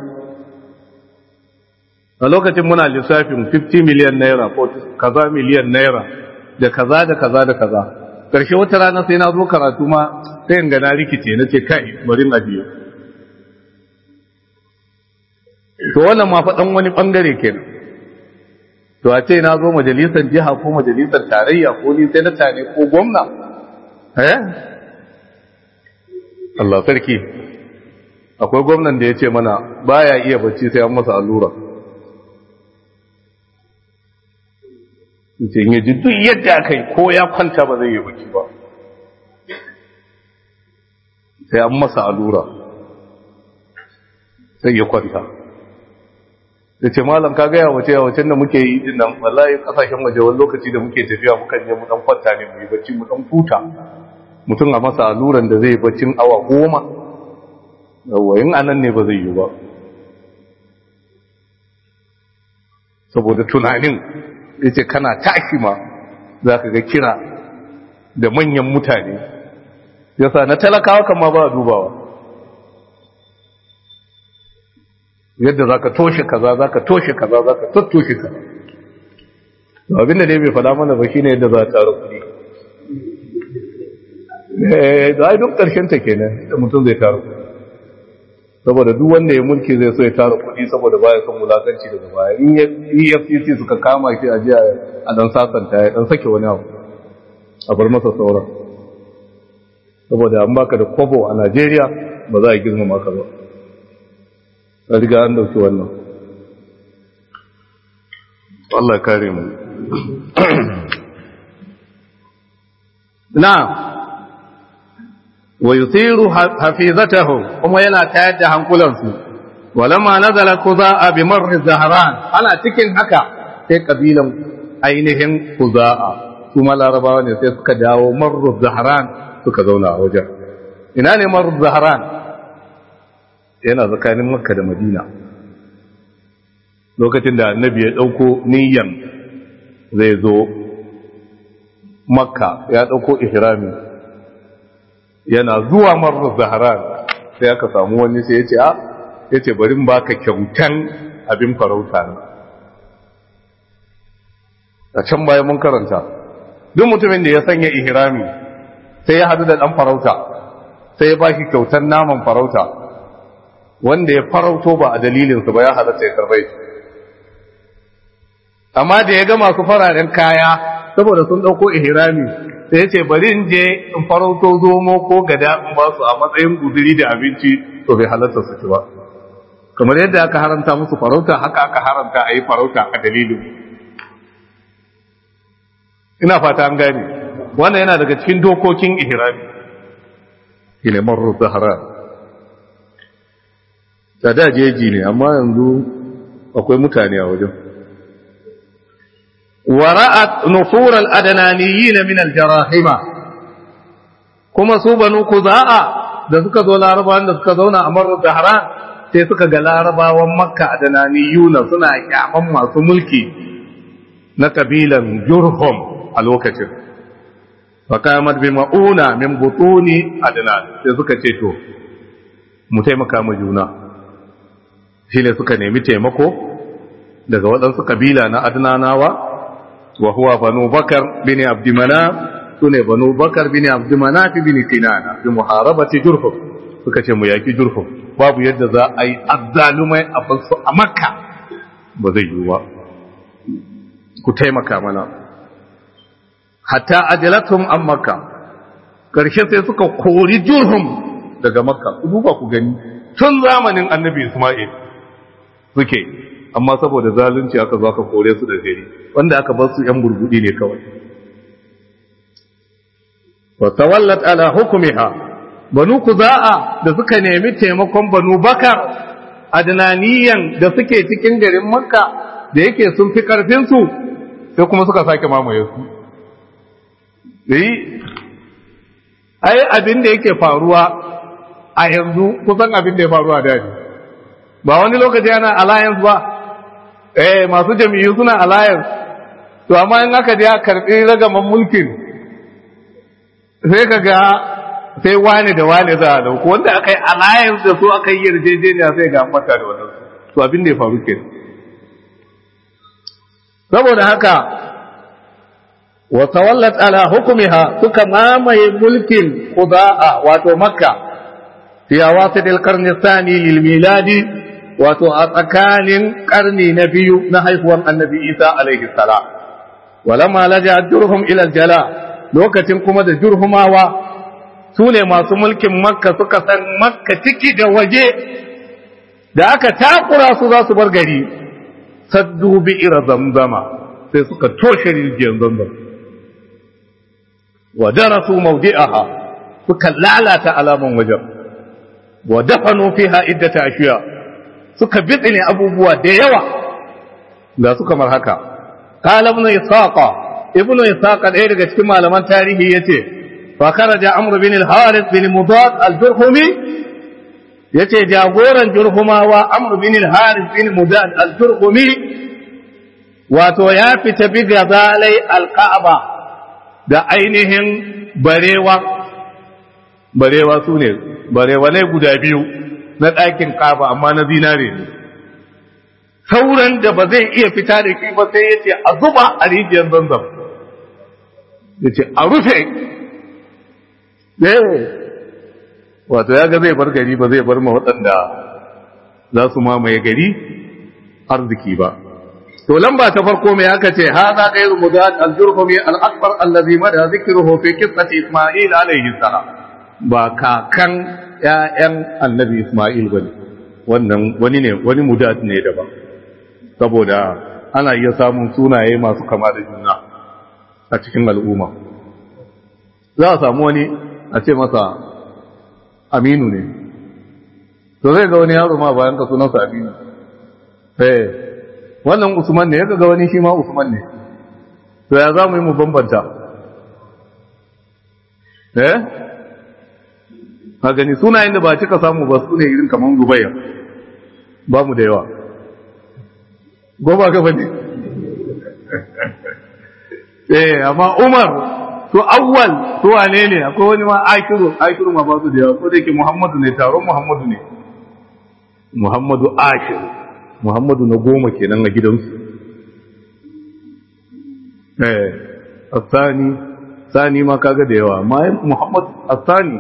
a lokacin muna lissafin fifty miliyan naira ko kaza miliyan naira da kaza da kaza da kaza karshe wata rana sai na zo karatu ma sai in ga na rikice na ce kai bari na biyo to wannan ma fa dan wani bangare kenan to a ce na zo majalisar jiha ko majalisar tarayya ko ni sai na tare ko gwamna eh Allah sarki akwai gwamnan da ya ce mana baya iya bacci sai an masa allura sai ya ji duk yadda aka yi ko ya kwanta ba zai yi bacci ba sai an masa allura sai ya kwanta da ce malam ka gaya wace yawacin da muke yi din nan wallahi kasashen waje wani lokaci da muke tafiya mukan je mu dan kwanta ne mu yi bacci mu dan futa mutum a masa alluran da zai baccin awa goma yawa in anan ne ba zai yi ba saboda tunanin yace kana tashi ma zaka ga kira da manyan mutane yasa na talakawa kan ma ba dubawa yadda zaka toshe kaza zaka toshe kaza zaka tattoshe kaza abin da dai bai fada mana ba shine yadda za ta tara kuɗi eh da duk karshen ta kenan da mutum zai tara kuɗi saboda duk wanda ya mulki zai so ya tara kuɗi saboda baya son mulakanci daga baya in E F C C suka kama shi a jiya a dan sasanta ya dan sake wani abu a bar masa sauran saboda an baka da kobo a Najeriya ba za a girmama ka ba a riga an dauki wannan Allah ya kare mu na wa yusiru hafizatahu kuma yana tayar da hankulansu walamma nazala kuza'a bi marr zahran ana cikin haka sai kabilan ainihin kuza'a kuma larabawa ne sai suka dawo marr zahran suka zauna a wajen ina ne marr zahran yana tsakanin makka da madina lokacin da annabi ya dauko niyyan zai zo makka ya dauko ihrami yana zuwa marar zaharan sai aka samu wani sai ya ce a ya ce bari baka kyautan abin farauta ne a can bayan mun karanta duk mutumin da ya sanya ihrami sai ya hadu da dan farauta sai ya bashi kyautan naman farauta wanda ya farauto ba a dalilinsa ba ya halatta ya karbai amma da ya ga masu fararen kaya saboda sun dauko ihrami sai ya ce bari in je in farauto zomo ko gada in ba su a matsayin guzuri da abinci to bai halatta su ci ba kamar yadda aka haranta musu farauta haka aka haranta a yi farauta a dalilin ina fata an gane wannan yana daga cikin dokokin ihrami ila marru zahra da da jeji ne amma yanzu akwai mutane a wajen ورأت نفور الأدنانيين من الجراحمة كما سوبنوا كذاء da suka zo larabawan da suka zauna a marar zahran sai suka ga larabawan makka adananiyuna suna kyaman masu mulki na kabilan jurhum a lokacin faqamat bi mauna min butuni adnan sai suka ce to mu taimaka mu juna shine suka nemi taimako daga waɗansu kabila na adnanawa وهو بنو بكر بن عبد مناف سنة بنو بكر بن عبد مناف بن كنانة بمحاربة جرهم suka ce mu yaki jurhum babu yadda za a yi azzalumai a basu a makka ba zai yi ba ku taimaka mana hatta ajalatum an makka karshe sai suka kori jurhum daga makka ku duba ku gani tun zamanin annabi isma'il suke amma saboda zalunci aka zo aka kore su da gari wanda aka bar su yan burgudi ne kawai wa tawallat ala hukmiha banu kuza'a da suka nemi taimakon banu bakar adnaniyan da suke cikin garin makka da yake sun fi karfin su sai kuma suka sake mamaye su eh ai abin da yake faruwa a yanzu kusan abin da ya faruwa da ni ba wani lokaci yana alliance ba eh masu jami'u suna alliance to amma in aka je aka karbi ragaman mulkin sai kaga sai wani da wani za a dauko wanda aka yi alliance da su aka yi yarjejeniya sai ga mata da wannan to abin da ya faru kenan saboda haka wa tawallat ala hukmiha suka mamaye mulkin qudaa wato makka fi awasidil qarni thani lil miladi wato a tsakanin karni na biyu na haihuwar annabi Isa alaihi salam walamma laja jurhum ila jala lokacin kuma da jurhumawa su ne masu mulkin makka suka san makka ciki da waje da aka takura su za su bar gari saddu bi ira zamzama sai suka toshe rijiyar zamzam wa darasu mawdi'aha suka lalata alaman wajen wa dafanu fiha iddata ashiya suka bitsine abubuwa da yawa ga su kamar haka qala ibn isaqa ibn isaqa ɗaya daga cikin malaman tarihi yace fa kharaja amr bin al-harith bin mudad al-jurhumi yace jagoran jurhumawa amr bin al-harith bin mudad al-jurhumi wato ya fita bi gazalai al-ka'aba da ainihin barewa barewa sune barewa ne guda biyu na ɗakin kaba amma na zinare ne sauran da ba zai iya fita da shi ba sai ya ce a zuba a rijiyar zanzam ya ce a rufe wato ya ga zai bar gari ba zai bar ma waɗanda za su mamaye gari arziki ba to lamba ta farko mai aka ce haza ghayru mudad al-jurhumi al-akbar allazi mada dhikruhu fi qissati isma'il alayhi salam ba kakan ƴaƴan annabi Ismail bane wannan wani ne wani mudad ne daban saboda ana iya samun sunaye masu kama da juna a cikin al'umma za a samu wani a ce masa Aminu ne to zai ga wani yaro ma bayan ka sunansa Aminu eh wannan Usman ne ya ga wani shi ma Usman ne to ya za mu yi mu bambanta eh ka gani sunayen da ba cika samu ba su ne irin kaman Zubair ba mu da yawa goba ka bane eh amma Umar to awwal to wane ne akwai wani ma akiru akiru ma ba su da yawa ko da yake Muhammadu ne taron Muhammadu ne Muhammadu Ashir Muhammadu na goma kenan a gidansu eh asani sani ma kaga da yawa amma Muhammad asani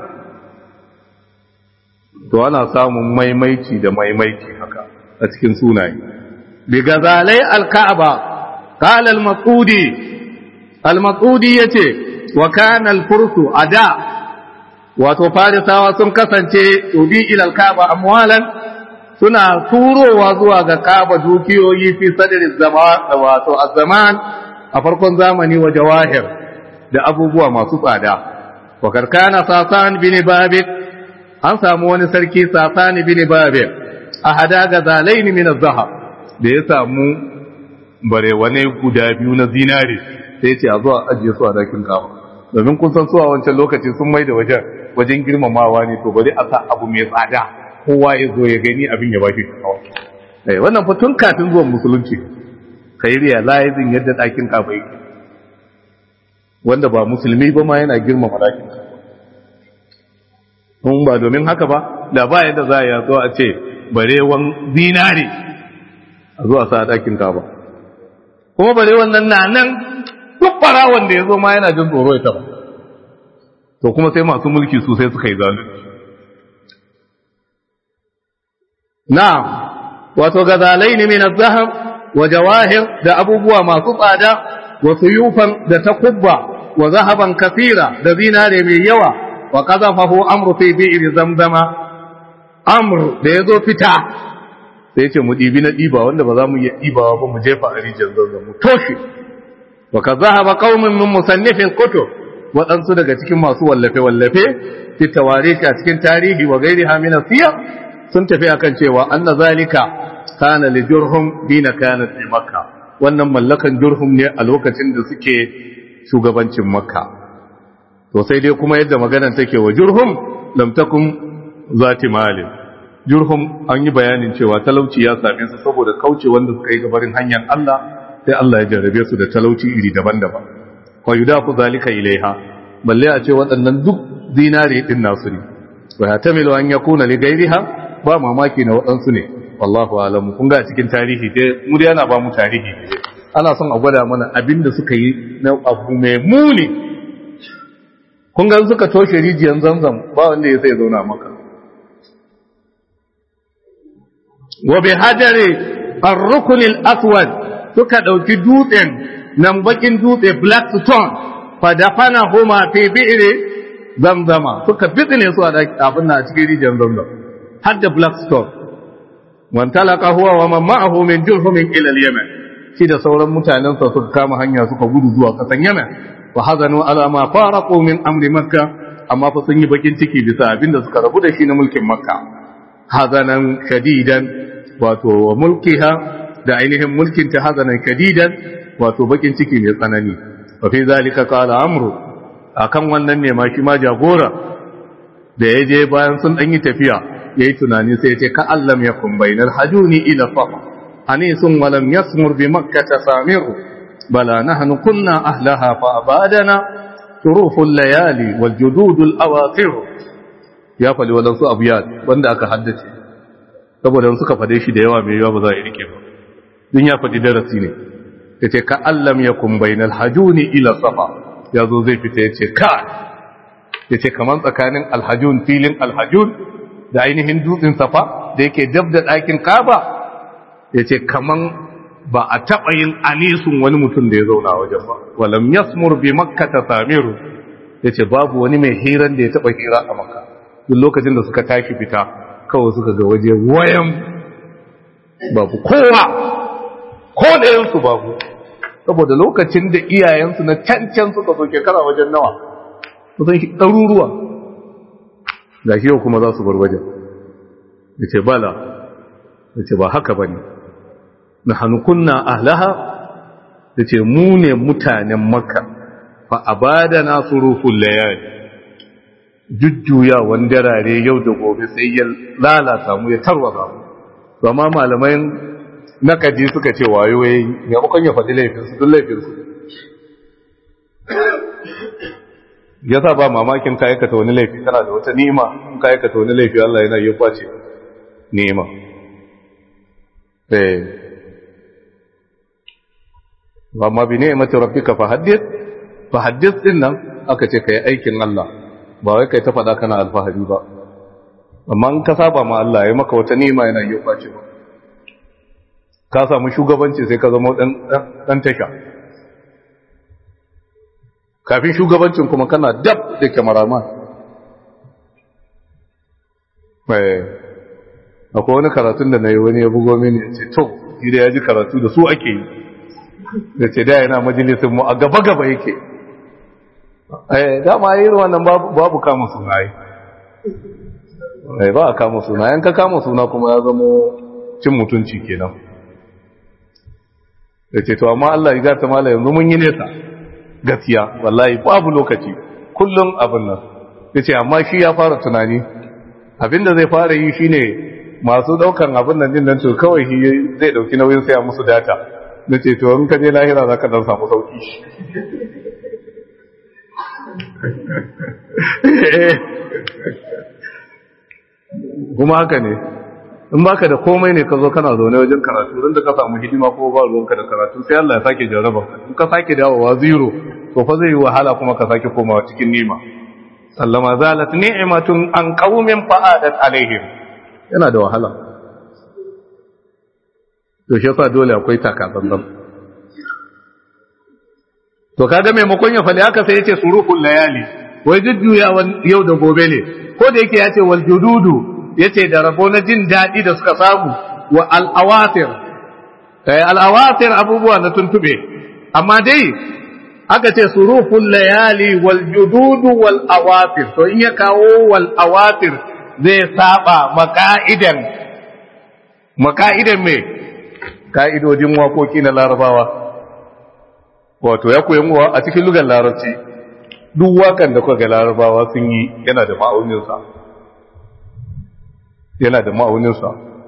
to ana samun maimaici da maimaici haka a cikin sunaye bi gazalai al-ka'aba qala al-maqudi al-maqudi yace wa kana al-fursu ada wato farisawa sun kasance tudi ila al-ka'aba amwalan suna turowa zuwa ga ka'aba dukiyoyi fi sadri zaman wato az-zaman a farkon zamani wa jawahir da abubuwa masu tsada wa karkana sasan bin babik an samu wani sarki sasani bin babir a hada ga zalaini min az-zahab da ya samu barewane guda biyu na zinare sai ce a zuwa ajiye su a dakin kawo domin kun san su a wancan lokaci sun mai da wajen wajen girmamawa ne to bari a sa abu mai tsada kowa ya zo ya gani abin ya baki kawo eh wannan fa tun kafin zuwan musulunci kai realizing yadda dakin kawo yake wanda ba musulmi ba ma yana girmama dakin kawo kun ba domin haka ba da ba yadda za a yi zo a ce barewan zinare a zuwa sa ɗakin ka ba kuma barewan nan na nan duk ɓarawon da ya zo ma yana jin tsoro ya taɓa to kuma sai masu mulki su sai suka yi zalunci na'am wato gazalai ne min az-zahab wa jawahir da abubuwa masu tsada wa suyufan da takubba wa zahaban kasira da zinare mai yawa wa qazafahu amru fi bi'r zamzama amr da yazo fita sai yace mu dibi na diba wanda ba za mu iya dibawa ba mu jefa a rijiyar zamzam mu toshe wa kazahaba qaumun min musannifil kutub wadansu daga cikin masu wallafe wallafe fi tawarikh a cikin tarihi wa gairiha min asiyar sun tafi akan cewa anna zalika kana li jurhum bina kanat li makka wannan mallakan jurhum ne a lokacin da suke shugabancin makka to sai dai kuma yadda maganar take wa jurhum lam takum zati malin jurhum an yi bayanin cewa talauci ya same su saboda kauce wanda suka yi gabarin hanyar Allah sai Allah ya jarrabe su da talauci iri daban-daban wa yudafu zalika ilaiha balle a ce waɗannan duk zinare din nasu ne wa yatamilu an yakuna li ghayriha ba mamaki na waɗansu ne wallahu alam kun ga cikin tarihi dai mu dai yana ba mu tarihi ana son a gwada mana abinda suka yi na abu mai muni kun ga suka toshe rijiyar Zamzam ba wanda ya sai zauna maka wa bi hajari ar-rukn al-aswad suka dauki dutsen nan bakin dutse black stone fa dafana huma fi bi'ri zamzama suka fitne su a abin na cikin rijiyar Zamzam har da black stone wan talaka huwa wa man ma'ahu min jurhum ila al-yaman shi da sauran mutanen sa suka kama hanya suka gudu zuwa kasan Yaman wa hazanu ala ma faraqu min amri makka amma fa sun yi bakin ciki bisa abinda suka rabu da shi na mulkin makka hazanan shadidan wato mulkiha da ainihin mulkin ta hazanan shadidan wato bakin ciki mai tsanani wa fi zalika qala amru akan wannan ne ma shi ma jagora da yaje bayan sun dan yi tafiya yayi tunani sai ya ce ka allam yakun bainal hajuni ila safa anisun wa lam yasmur bi makkah samiru bala nahnu kunna ahlaha fa abadana turuful layali wal jududul awatir ya fali wadansu abiyat wanda aka haddace saboda in suka fade shi da yawa mai yawa ba za a rike ba din ya fadi darasi ne yace ka allam yakun bainal hajuni ila safa yazo zai fita yace ka yace kaman tsakanin alhajun filin alhajun da ainihin dutsen safa da yake dab da dakin Kaaba yace kaman ba a taɓa yin anisun wani mutum da ya zauna a wajen ba walam yasmur bi makka ta samiru yace babu wani mai hiran da ya taɓa hira a makka duk lokacin da suka tashi fita kawai suka ga waje wayan babu kowa ko ɗayansu babu saboda lokacin da iyayensu na cancan suka zo shekara wajen nawa kusan ɗaruruwa ga shi yau kuma za su bar wajen yace bala yace ba haka bane na hannukunna ahlaha da ce mu ne mutanen maka fa abada na surufun layali jujjuya wandarare yau da gobe sai ya lalata mu ya tarwata mu to amma malamai na kaji suka ce wayo yayi ya bakon ya faɗi laifin su duk laifin su yasa ba mamakin ka aikata wani laifi kana da wata ni'ima in ka aikata wani laifi Allah yana yi kwace ni'ima eh amma bi ni'mati rabbika fahaddith fahaddith din nan aka ce kai aikin Allah ba wai kai ta fada kana alfahari ba amma in ka saba ma Allah ya maka wata ni'ima yana yi kwace ka samu shugabanci sai ka zama dan dan tasha kafin shugabancin kuma kana dab da kamaraman eh akwai wani karatun da nayi wani ya bugo mini ya ce to idan ya ji karatu da su ake yi da ce da yana majalisun mu a gaba-gaba yake eh dama irin wannan babu kama suna yi eh ba a kama suna yanka kama suna kuma ya zama cin mutunci kenan da ce to amma Allah ya gata mala yanzu mun yi nesa gaskiya wallahi babu lokaci kullum abin nan ya ce amma shi ya fara tunani abinda zai fara yi shine masu daukan abin nan din nan to kawai shi zai dauki nauyin saya musu data na ce to in ka je lahira za ka dan samu sauki kuma haka ne in baka da komai ne ka zo kana zaune wajen karatu don da ka samu hidima ko ba ruwanka da karatu sai Allah ya sake jarraba ka in ka sake dawowa zero to fa zai yi wahala kuma ka sake komawa cikin nima sallama zalat ni'matun an qaumin fa'adat alaihim yana da wahala to shi yasa dole akwai takatsantsan to kaga maimakon ya fali haka sai yace surukul layali wai jujjuya yau da gobe ne ko da yake yace wal jududu yace da rabo na jin dadi da suka samu wa al awatir kai al awatir abubuwa na tuntube amma dai aka ce surukul layali wal jududu wal awatir to in ya kawo wal awatir zai saba maka'idan maka'idan me ka'idodin wakoki na larabawa wato ya koyi muwa a cikin lugar larabci duk wakan da kuka ga larabawa sun yi yana da ma'auninsa yana da ma'auninsa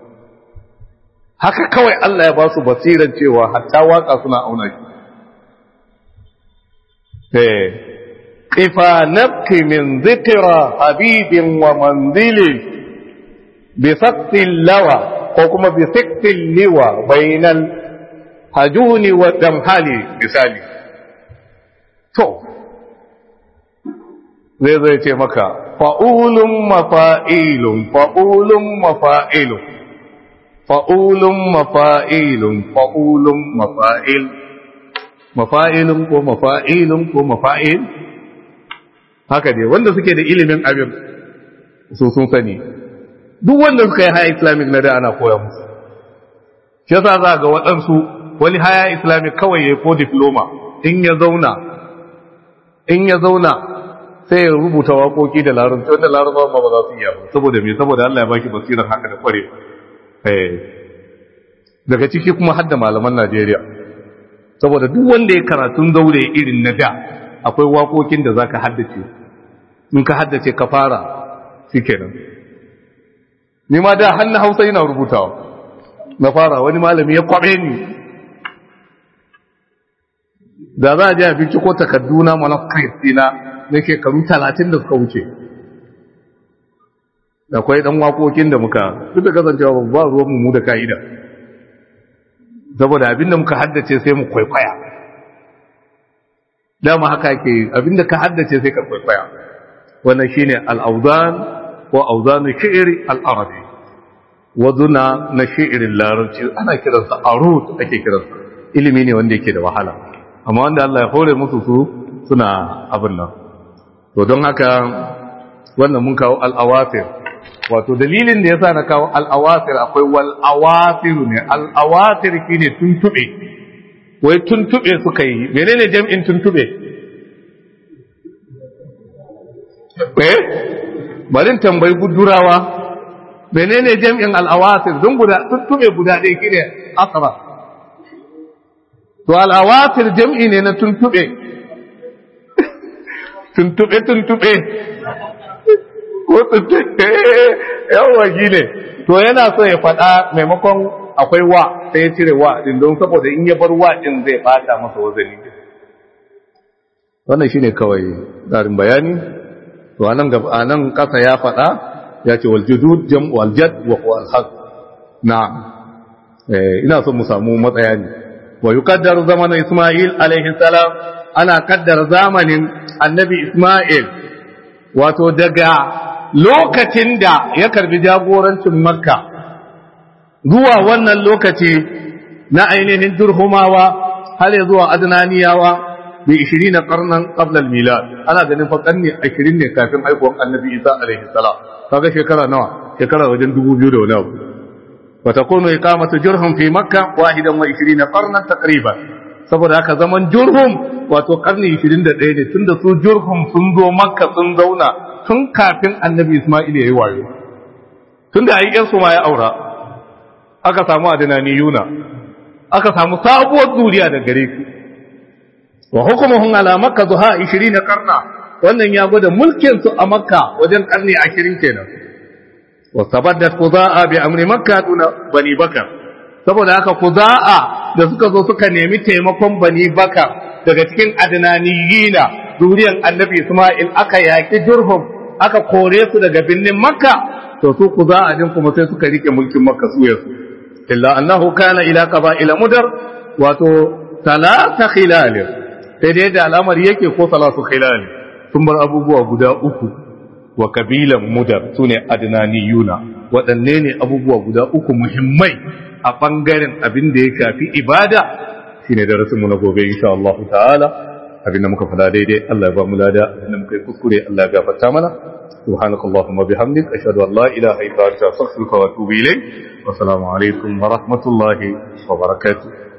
haka kawai Allah ya ba su basiran cewa hatta waka suna auna shi eh ifa nabki min zikra habibin wa manzili bi saktin lawa ko kuma bi saktin liwa bainal hajuni wa damhali misali to zai zai ce maka fa'ulun mafa'ilun fa'ulun mafa'ilun fa'ulun mafa'ilun fa'ulun mafa'il mafa'ilun ko mafa'ilun ko mafa'il haka dai wanda suke da ilimin abin su sun sani duk wanda suka yi haya islamic na da ana koya musu shi yasa za ga waɗansu wani haya islamic kawai ya ko diploma in ya zauna in ya zauna sai ya rubuta waƙoƙi da larabci wanda larabci ba za su iya ba saboda me saboda Allah ya baki basirar haka da kware eh daga ciki kuma har da malaman Najeriya saboda duk wanda ya karatun zaure irin na da akwai waƙoƙin da zaka haddace in ka haddace ka fara shikenan ni ma da hannu Hausa ina rubutawa na fara wani malami ya kwabe ni da za a je a binciko takarduna manuscript dina na shekaru talatin da suka wuce akwai dan waƙoƙin da muka duk da kasancewa ba ruwan mu da ka'ida saboda abinda muka haddace sai mu kwaikwaya dama haka yake abinda ka haddace sai ka kwaikwaya wannan shine al-awzan ko awzan shi'r al-arabi wazuna na shi'irin larabci ana kiransa arut ake kiransa ilimi ne wanda yake da wahala amma wanda Allah ya hore musu su suna abin nan to don haka wannan mun kawo al-awasir wato dalilin da yasa na kawo al-awasir akwai wal awasir ne al-awasir shine tuntube wai tuntube suka yi menene jam'in tuntube eh bari tambayi gudurawa menene jam'in al-awasir don guda tuntube guda ɗaya shine asra to al-awasir jam'i ne na tuntube tuntube tuntube ko tuntube yawa gine to yana so ya faɗa maimakon akwai wa sai ya cire wa din don saboda in ya bar wa din zai bata masa wazani wannan shine kawai darin bayani to anan gaba anan kasa ya faɗa ya ce wal judud jam'u al jad wa huwa al haq na'am eh ina so mu samu matsaya ne wa yuqaddaru zamanin isma'il alaihi salam ana kaddara zamanin annabi isma'il wato daga lokacin da ya karbi jagorancin makka zuwa wannan lokaci na ainihin durhumawa har zuwa adnaniyawa bi ishirin qarnan qabla al-milad ana ganin fa karni ashirin ne kafin haihuwar annabi isa alaihi salam kaga shekara nawa shekara wajen dubu biyu da wani abu wa takunu iqamatu jurhum fi makka wahidan wa ishirin qarnan taqriban saboda haka zaman jurhum wato karni ishirin da ɗaya ne tunda su jurhum sun zo makka sun zauna tun kafin annabi isma'il ya yi wayo tunda ayi yan su ma ya aura aka samu adnaniyuna aka samu sabuwar zuriya da gare ku wa hukumuhum ala makka zuha ishirin qarna wannan ya gwada mulkin su a makka wajen karni ashirin kenan wa sabaddat qudaa bi amri makka duna bani bakar saboda haka qudaa da suka zo suka nemi taimakon bani bakar daga cikin adnaniyina zuriyar annabi isma'il aka yaki jurhum aka kore su daga birnin makka to su qudaa din kuma sai suka rike mulkin makka su yasu illa annahu kana ila qaba'ila mudar wato talata khilal sai dai da al'amari yake ko salatu khilal sun bar abubuwa guda uku wa kabilan mudar sune adnaniyuna waɗanne ne abubuwa guda uku muhimmai a bangaren abin da ya shafi ibada shine darasin mu na gobe insha Allah ta'ala abinda muka fada daidai Allah ya ba mu lada abinda muka yi kuskure Allah ya gafarta mana subhanakallahumma bihamdik ashhadu an la ilaha illa anta astaghfiruka wa atubu ilayk wa assalamu alaikum wa rahmatullahi wa barakatuh